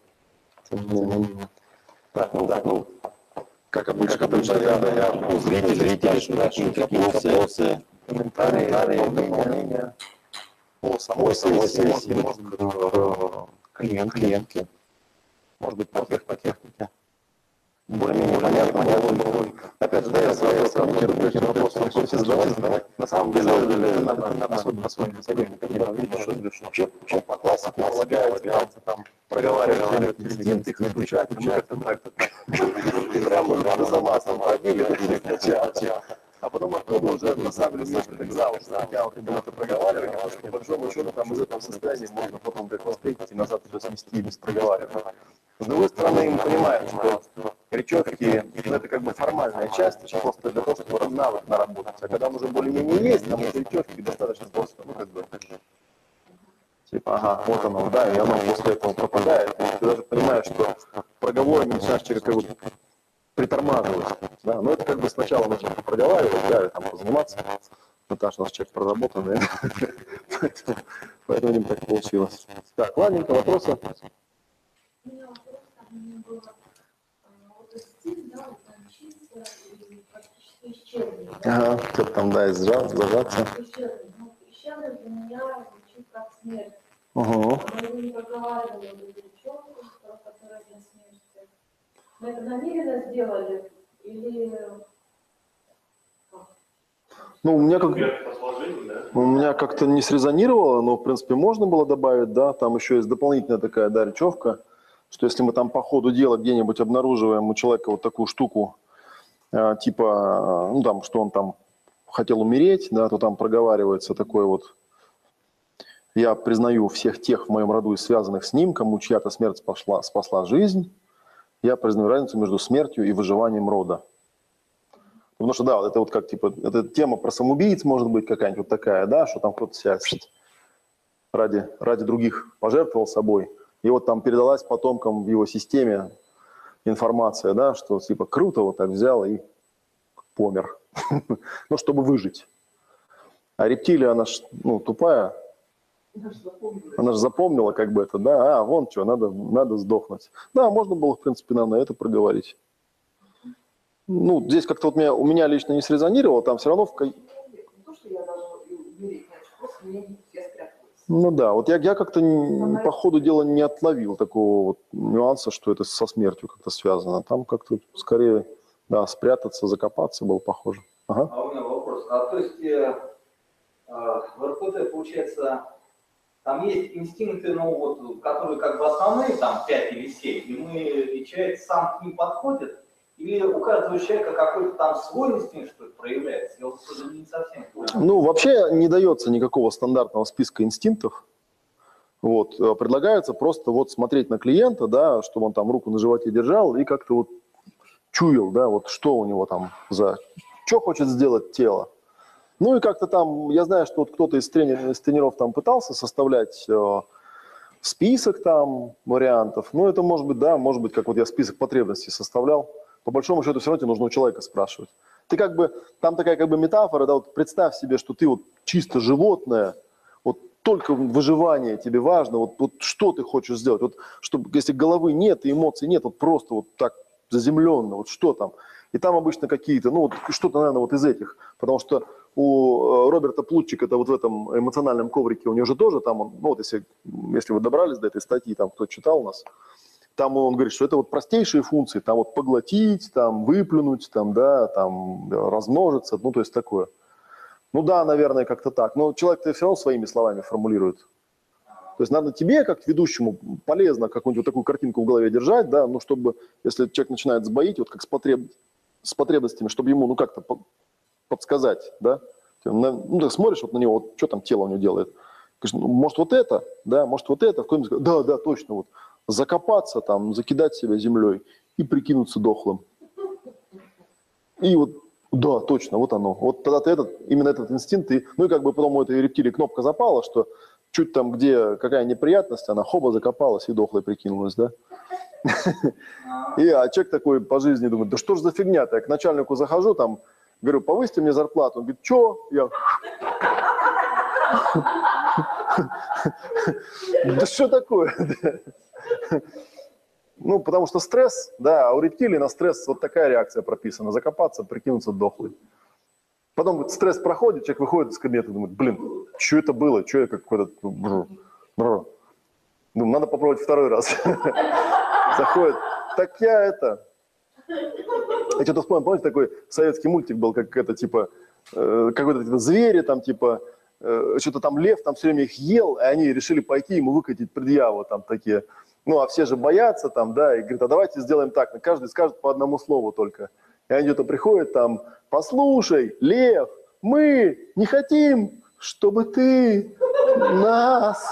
Так, ну, как обычно, я зрители, какие вопросы, комментарии, дополнения по самой сессии клиентки. может быть, по технике. Более-менее понятно. Опять же, да, я комментирую такие вопросы, все задавать. На самом деле, надо особенно своим сотрудникам видно, что вообще по классу разбираться, там, проговаривать, инстинкты, их включать, как-то так. Прямо за массом ходили, а потом оттуда уже на самом деле так завуч, я вот это проговариваю, потому что по большому счету там из этого состояния можно потом как воспринять и назад уже смести без проговаривания. С другой стороны, мы понимаем, что речевки это как бы формальная часть, просто для того, чтобы навык наработать. А когда он уже более-менее есть, там эти речевки достаточно просто, ну как бы, типа, ага, вот оно, да, и оно после этого пропадает. И ты даже понимаешь, что проговор начинаешь через как бы притормаживать. Да? Но это как бы сначала нужно проговаривать, да, и там позаниматься. Наташа, наш человек проработанный. Поэтому не так получилось. Так, ладненько, вопросы? У меня вопрос, там у меня было, вот стиль, да, вот там чисто и практически исчезнет. Ага, что-то там, да, зажаться. Исчезнет. Ну, исчезнет для меня звучит как смерть. Угу. Мы не проговаривали вот эту речевку, которая для смерти. Мы это намеренно сделали или... Ну, у меня как-то не срезонировало, но, в принципе, можно было добавить, да, там еще есть дополнительная такая, да, речевка, что если мы там по ходу дела где-нибудь обнаруживаем у человека вот такую штуку, типа, ну, там, что он там хотел умереть, да, то там проговаривается такое вот: я признаю всех тех в моем роду и связанных с ним, кому чья-то смерть спасла жизнь, я признаю разницу между смертью и выживанием рода. Потому что, да, это вот как, типа, это тема про самоубийц, может быть, какая-нибудь вот такая, да, что там кто-то себя ради других пожертвовал собой, и вот там передалась потомкам в его системе информация, да, что, типа, круто вот так взял и помер, ну, чтобы выжить. А рептилия, она ж, ну, тупая, она же запомнила, как бы это, да, вон что, надо сдохнуть. Да, можно было, в принципе, на это проговорить. Ну, здесь как-то вот у меня лично не срезонировало, там все равно... Не то, что я должна умереть, просто я спряталась. Ну да, вот я как-то по ходу дела не отловил такого вот нюанса, что это со смертью как-то связано. Там как-то скорее, да, спрятаться, закопаться было похоже. Ага. А у меня вопрос. То есть в РПТ, получается, там есть инстинкты, ну, вот, которые как бы основные, там 5 или 7, и человек сам к ним подходит, или у каждого человека какой-то там свой инстинкт, что ли, проявляется? Я вот тоже не совсем понимаю. Ну, вообще не дается никакого стандартного списка инстинктов. Вот. Предлагается просто вот смотреть на клиента, да, чтобы он там руку на животе держал и как-то вот чуял, да, вот что у него там что хочет сделать тело. Ну и как-то там, я знаю, что вот кто-то из тренеров там пытался составлять список там вариантов. Ну это может быть, да, может быть, как вот я список потребностей составлял. По большому счету все равно тебе нужно у человека спрашивать. Ты как бы, там такая как бы метафора, да, вот представь себе, что ты вот чисто животное, вот только выживание тебе важно, вот что ты хочешь сделать, вот чтобы, если головы нет и эмоций нет, вот просто вот так заземленно, вот что там. И там обычно какие-то, ну вот что-то, наверное, вот из этих, потому что у Роберта Плутчика, это вот в этом эмоциональном коврике, у него же тоже там, ну вот если вы добрались до этой статьи, там кто читал у нас, там он говорит, что это вот простейшие функции, там вот поглотить, там выплюнуть, там, да, там размножиться, ну то есть такое. Ну да, наверное, как-то так, но человек-то все равно своими словами формулирует. То есть надо тебе, как ведущему, полезно какую-нибудь вот такую картинку в голове держать, да, ну чтобы, если человек начинает сбоить, вот как с потребностями, чтобы ему, ну как-то подсказать, да. Ну ты смотришь вот на него, вот что там тело у него делает. Говоришь, ну, может вот это, да, может вот это, да, точно, вот. Закопаться там, закидать себя землей и прикинуться дохлым. И вот, да, точно, вот оно. Вот тогда ты именно этот инстинкт, ну и как бы потом у этой рептилии кнопка запала, что чуть там, где какая неприятность, она хоба закопалась и дохлой прикинулась, да. А человек такой по жизни думает, да что ж за фигня-то, я к начальнику захожу, там, говорю, повысьте мне зарплату, он говорит, что? Я... Да что такое? Ну, потому что стресс, да, а у рептилий на стресс вот такая реакция прописана. Закопаться, прикинуться дохлый. Потом стресс проходит, человек выходит из кабинета и думает, блин, что это было? Что я какой-то... Думаю, надо попробовать второй раз. Заходит, так я это... Я что-то вспомнил, помните, такой советский мультик был, как это, типа, какой-то типа, звери, там, типа, что-то там лев, там все время их ел, и они решили пойти ему выкатить предъяву, там, такие. Ну, а все же боятся, там, да, и говорят, а давайте сделаем так, каждый скажет по одному слову только. И они где-то приходят, там, послушай, лев, мы не хотим, чтобы ты нас...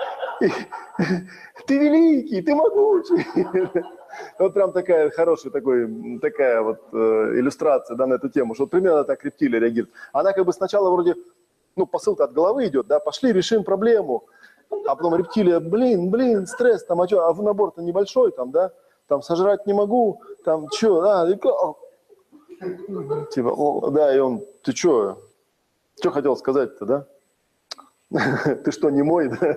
Ты великий, ты могучий. Вот прям такая хорошая такая вот иллюстрация, да, на эту тему, что вот примерно так рептилия реагирует. Она как бы сначала вроде, ну, посыл-то от головы идет, да, пошли, решим проблему. А потом рептилия, блин, стресс, там, а что, а набор-то небольшой, там, да, там, сожрать не могу, там, что, типа, да, и он, ты что хотел сказать-то, да? Ты что, не мой, да?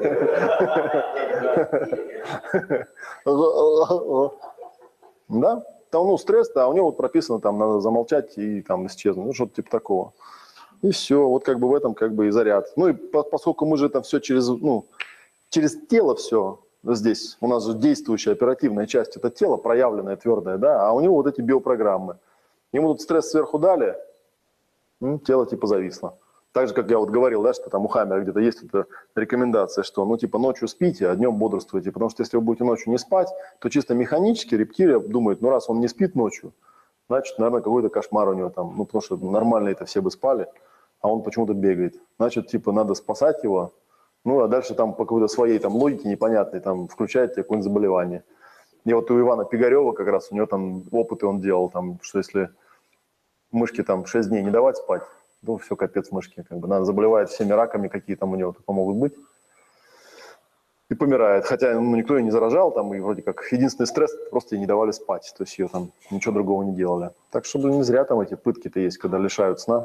Да? Там, ну, стресс, да, у него вот прописано, там, надо замолчать и там исчезнуть, ну, что-то типа такого. И все, вот как бы в этом как бы и заряд. Ну, и поскольку мы же там все через тело все здесь, у нас же действующая оперативная часть, это тело проявленное, твердое, да, а у него вот эти биопрограммы. Ему тут стресс сверху дали, тело типа зависло. Так же, как я вот говорил, да, что там у Хаммера где-то есть эта рекомендация, что, ну, типа, ночью спите, а днем бодрствуйте. Потому что если вы будете ночью не спать, то чисто механически рептилия думает, ну, раз он не спит ночью, значит, наверное, какой-то кошмар у него там. Ну, потому что нормально это все бы спали, а он почему-то бегает. Значит, типа, надо спасать его. Ну, а дальше там по какой-то своей там логике непонятной там включает тебе какое-нибудь заболевание. И вот у Ивана Пигарева как раз, у него там опыты он делал, там, что если мышке там 6 дней не давать спать, ну, все, капец мышки. Как бы. Она заболевает всеми раками, какие там у него только могут быть. И помирает. Хотя ну, никто ее не заражал, там, и вроде как единственный стресс, просто ей не давали спать. То есть ее там ничего другого не делали. Так что, блин, не зря там эти пытки-то есть, когда лишают сна.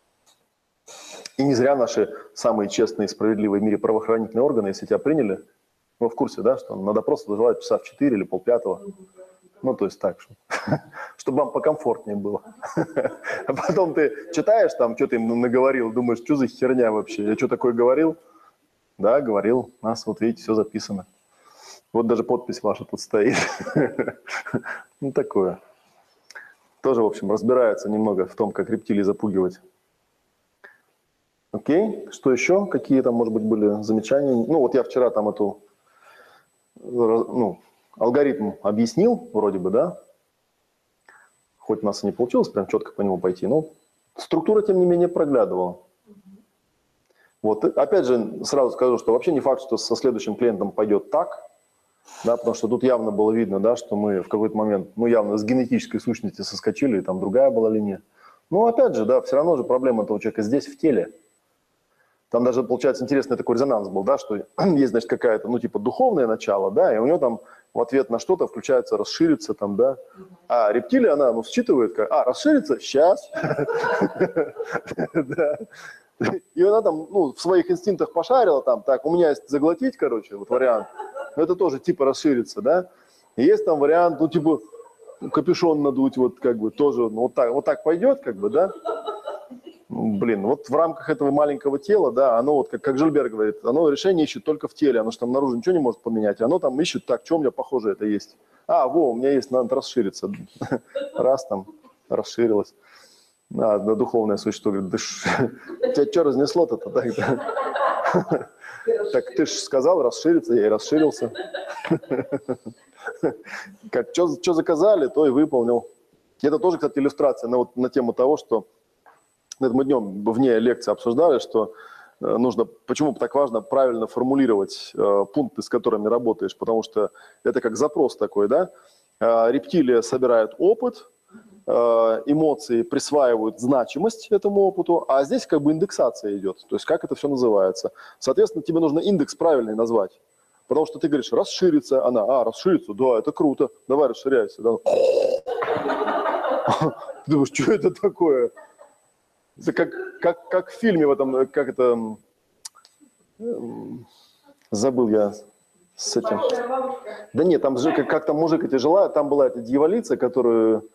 И не зря наши самые честные и справедливые в мире правоохранительные органы, если тебя приняли, ну, в курсе, да, что на допрос вызывают часа в 4 или полпятого. Ну, то есть так, чтобы вам покомфортнее было. А потом ты читаешь, там, что ты им наговорил, думаешь, что за херня вообще? Я что такое говорил? Да, говорил. У нас, вот видите, все записано. Вот даже подпись ваша тут стоит. Ну, такое. Тоже, в общем, разбирается немного в том, как рептилии запугивать. Окей. Что еще? Какие там, может быть, были замечания? Ну, вот я вчера там эту... Ну, алгоритм объяснил, вроде бы, да? Хоть у нас и не получилось прям четко по нему пойти, но структура, тем не менее, проглядывала. Вот, опять же, сразу скажу, что вообще не факт, что со следующим клиентом пойдет так, да, потому что тут явно было видно, да, что мы в какой-то момент, ну, явно с генетической сущности соскочили, и там другая была линия. Но, опять же, да, все равно же проблема этого человека здесь, в теле. Там даже, получается, интересный такой резонанс был, да, что есть, значит, какая-то, ну, типа, духовное начало, да, и у него там в ответ на что-то включается расшириться там, да. А рептилия, она, ну, считывает, как, расширится, сейчас. И она там, ну, в своих инстинктах пошарила там, так, у меня есть заглотить, короче, вот вариант. Но это тоже типа расшириться, да. И есть там вариант, ну, типа, капюшон надуть, вот как бы тоже, ну, вот так пойдет, как бы, да. Блин, вот в рамках этого маленького тела, да, оно вот, как Жильбер говорит, оно решение ищет только в теле, оно же там наружу ничего не может поменять, оно там ищет, так, что у меня похоже это есть. У меня есть, надо расшириться. Раз там расширилось. Духовное существо говорит, да тебя что разнесло-то? Так ты же сказал расшириться, я и расширился. Как, что заказали, то и выполнил. И это тоже, кстати, иллюстрация на тему того, что мы днем вне лекции обсуждали, что нужно, почему так важно правильно формулировать пункты, с которыми работаешь, потому что это как запрос такой, да? Рептилия собирает опыт, эмоции присваивают значимость этому опыту, а здесь как бы индексация идет, то есть как это все называется. Соответственно, тебе нужно индекс правильный назвать, потому что ты говоришь расшириться, она, расшириться, да, это круто, давай расширяйся. Да. Ты думаешь, что это такое? Это как в фильме в этом, как это, забыл я с этим. Да нет, там же как там мужик эти жила, там была эта дьяволица, которую...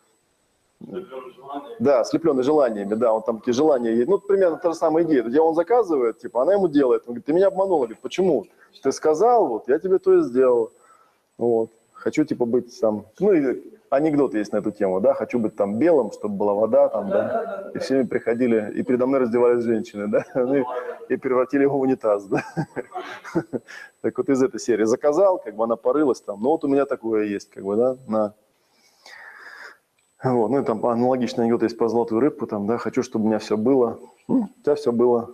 Да, слепленный желаниями, да, он там такие желания есть. Ну, примерно та же самая идея. Где он заказывает, типа, она ему делает. Он говорит, ты меня обманула. Говорит, почему? Ты сказал, вот, я тебе то и сделал. Вот. Хочу, типа, быть там... Ну, и анекдот есть на эту тему, да? Хочу быть там белым, чтобы была вода там, да? И все приходили, и передо мной раздевались женщины, да? И превратили его в унитаз, да? Так вот из этой серии заказал, как бы она порылась там. Ну, вот у меня такое есть, как бы, да? Вот, ну, и там аналогичный анекдот есть про золотую рыбку, там, да? Хочу, чтобы у меня все было. У тебя все было.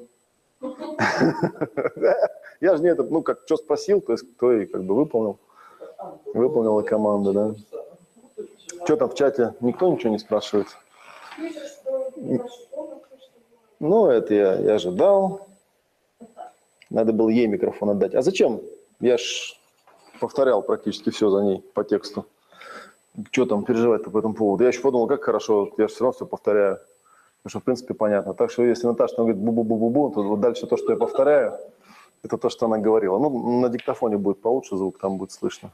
Я же не это, ну, как, что спросил, то есть кто и как бы выполнил. Выполнила команда, да. Что там в чате? Никто ничего не спрашивает? Ну, это я ожидал. Надо было ей микрофон отдать. А зачем? Я ж повторял практически все за ней по тексту. Что там переживать-то по этому поводу? Я еще подумал, как хорошо, я же все равно все повторяю. Потому что, в принципе, понятно. Так что, если Наташа говорит бу-бу-бу-бу-бу, то вот дальше то, что я повторяю, это то, что она говорила. Ну, на диктофоне будет получше звук, там будет слышно.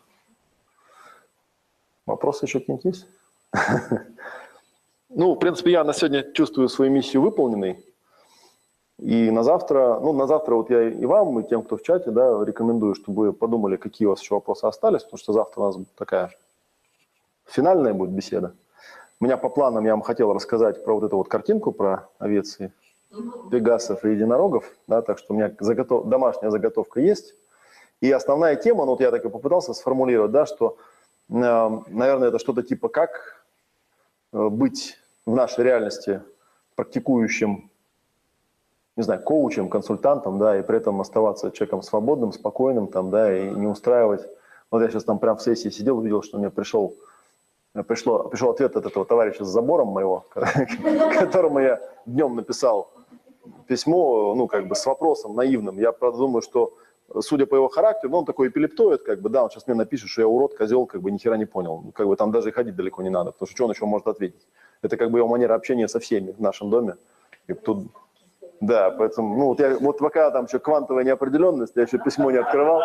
Вопросы еще какие-нибудь есть? Ну, в принципе, я на сегодня чувствую свою миссию выполненной. И на завтра вот я и вам, и тем, кто в чате, да, рекомендую, чтобы вы подумали, какие у вас еще вопросы остались, потому что завтра у нас такая финальная будет беседа. У меня по планам я вам хотел рассказать про вот эту вот картинку, про овец, пегасов и единорогов, да, так что у меня домашняя заготовка есть. И основная тема, ну вот я так и попытался сформулировать, да, что, наверное, это что-то типа как быть в нашей реальности практикующим, не знаю, коучем, консультантом, да, и при этом оставаться человеком свободным, спокойным, там, да, и не устраивать. Вот я сейчас там прям в сессии сидел, увидел, что мне пришел ответ от этого товарища с забором моего, которому я днем написал письмо, ну, как бы с вопросом наивным. Я, правда, думаю, что, судя по его характеру, ну, он такой эпилептоид, как бы, да, он сейчас мне напишет, что я урод, козел, как бы, ни хера не понял. Как бы там даже и ходить далеко не надо, потому что что он еще может ответить? Это как бы его манера общения со всеми в нашем доме. И тут, да, поэтому, ну, вот пока там еще квантовая неопределенность, я еще письмо не открывал.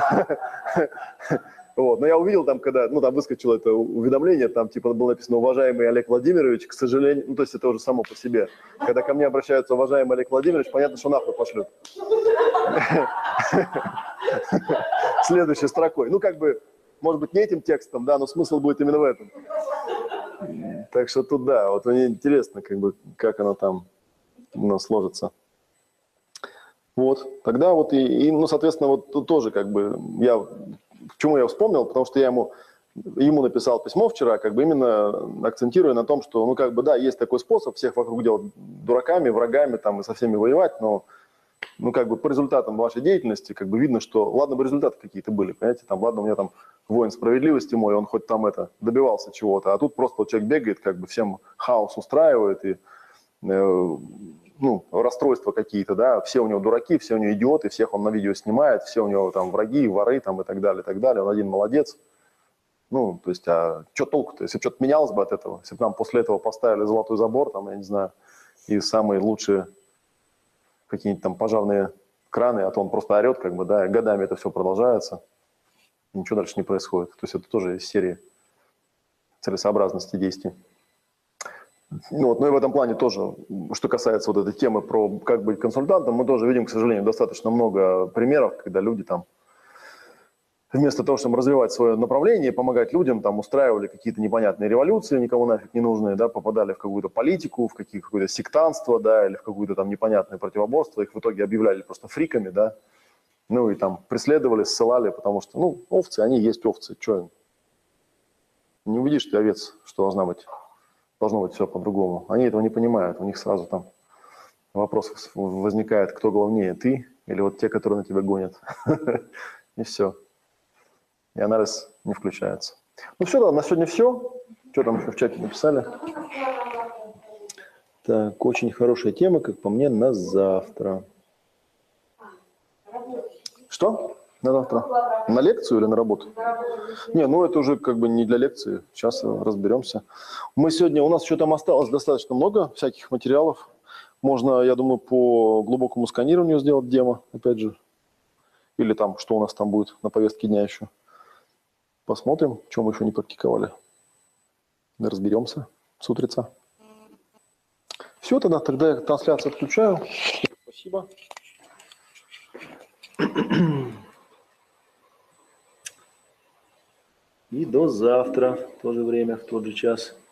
Вот. Но я увидел там, когда, ну, там выскочило это уведомление, там типа было написано «Уважаемый Олег Владимирович», к сожалению, ну, то есть это уже само по себе. Когда ко мне обращаются «Уважаемый Олег Владимирович», понятно, что нахуй пошлют. Следующей строкой. Ну, как бы, может быть, не этим текстом, да, но смысл будет именно в этом. Так что тут, да, вот мне интересно, как бы, как оно там у нас сложится. Вот, тогда вот ну, соответственно, вот тут тоже, как бы, почему я вспомнил, потому что я ему написал письмо вчера, как бы именно акцентируя на том, что, ну, как бы, да, есть такой способ всех вокруг делать дураками, врагами, там, и со всеми воевать, но, ну, как бы, по результатам вашей деятельности, как бы, видно, что, ладно бы результаты какие-то были, понимаете, там, ладно, у меня там воин справедливости мой, он хоть там добивался чего-то, а тут просто вот человек бегает, как бы, всем хаос устраивает, и, ну, расстройства какие-то, да, все у него дураки, все у него идиоты, всех он на видео снимает, все у него там враги, воры там и так далее, он один молодец. Ну, то есть, а что толку-то, если что-то менялось бы от этого, если бы нам после этого поставили золотой забор, там, я не знаю, и самые лучшие какие-нибудь там пожарные краны, а то он просто орет, как бы, да, и годами это все продолжается, ничего дальше не происходит. То есть это тоже из серии целесообразности действий. Вот, ну и в этом плане тоже, что касается вот этой темы про как быть консультантом, мы тоже видим, к сожалению, достаточно много примеров, когда люди там вместо того, чтобы развивать свое направление, помогать людям, там устраивали какие-то непонятные революции, никому нафиг не нужные, да, попадали в какую-то политику, в какое-то сектантство, да, или в какое-то там непонятное противоборство, их в итоге объявляли просто фриками, да, ну и там преследовали, ссылали, потому что, ну, овцы, они есть овцы, что им? Не увидишь ты овец, что должно быть все по-другому. Они этого не понимают, у них сразу там вопрос возникает, кто главнее, ты или вот те, которые на тебя гонят. И все. И анализ не включается. Ну все, на сегодня все. Что там еще в чате написали? Так, очень хорошая тема, как по мне, на завтра. Что? На завтра? На лекцию или на работу? Не, ну это уже как бы не для лекции. Сейчас разберемся. У нас еще там осталось достаточно много всяких материалов. Можно, я думаю, по глубокому сканированию сделать демо, опять же. Или там, что у нас там будет на повестке дня еще. Посмотрим, что мы еще не практиковали. Разберемся с утреца. Все, тогда я трансляцию отключаю. Спасибо. И до завтра, в то же время, в тот же час.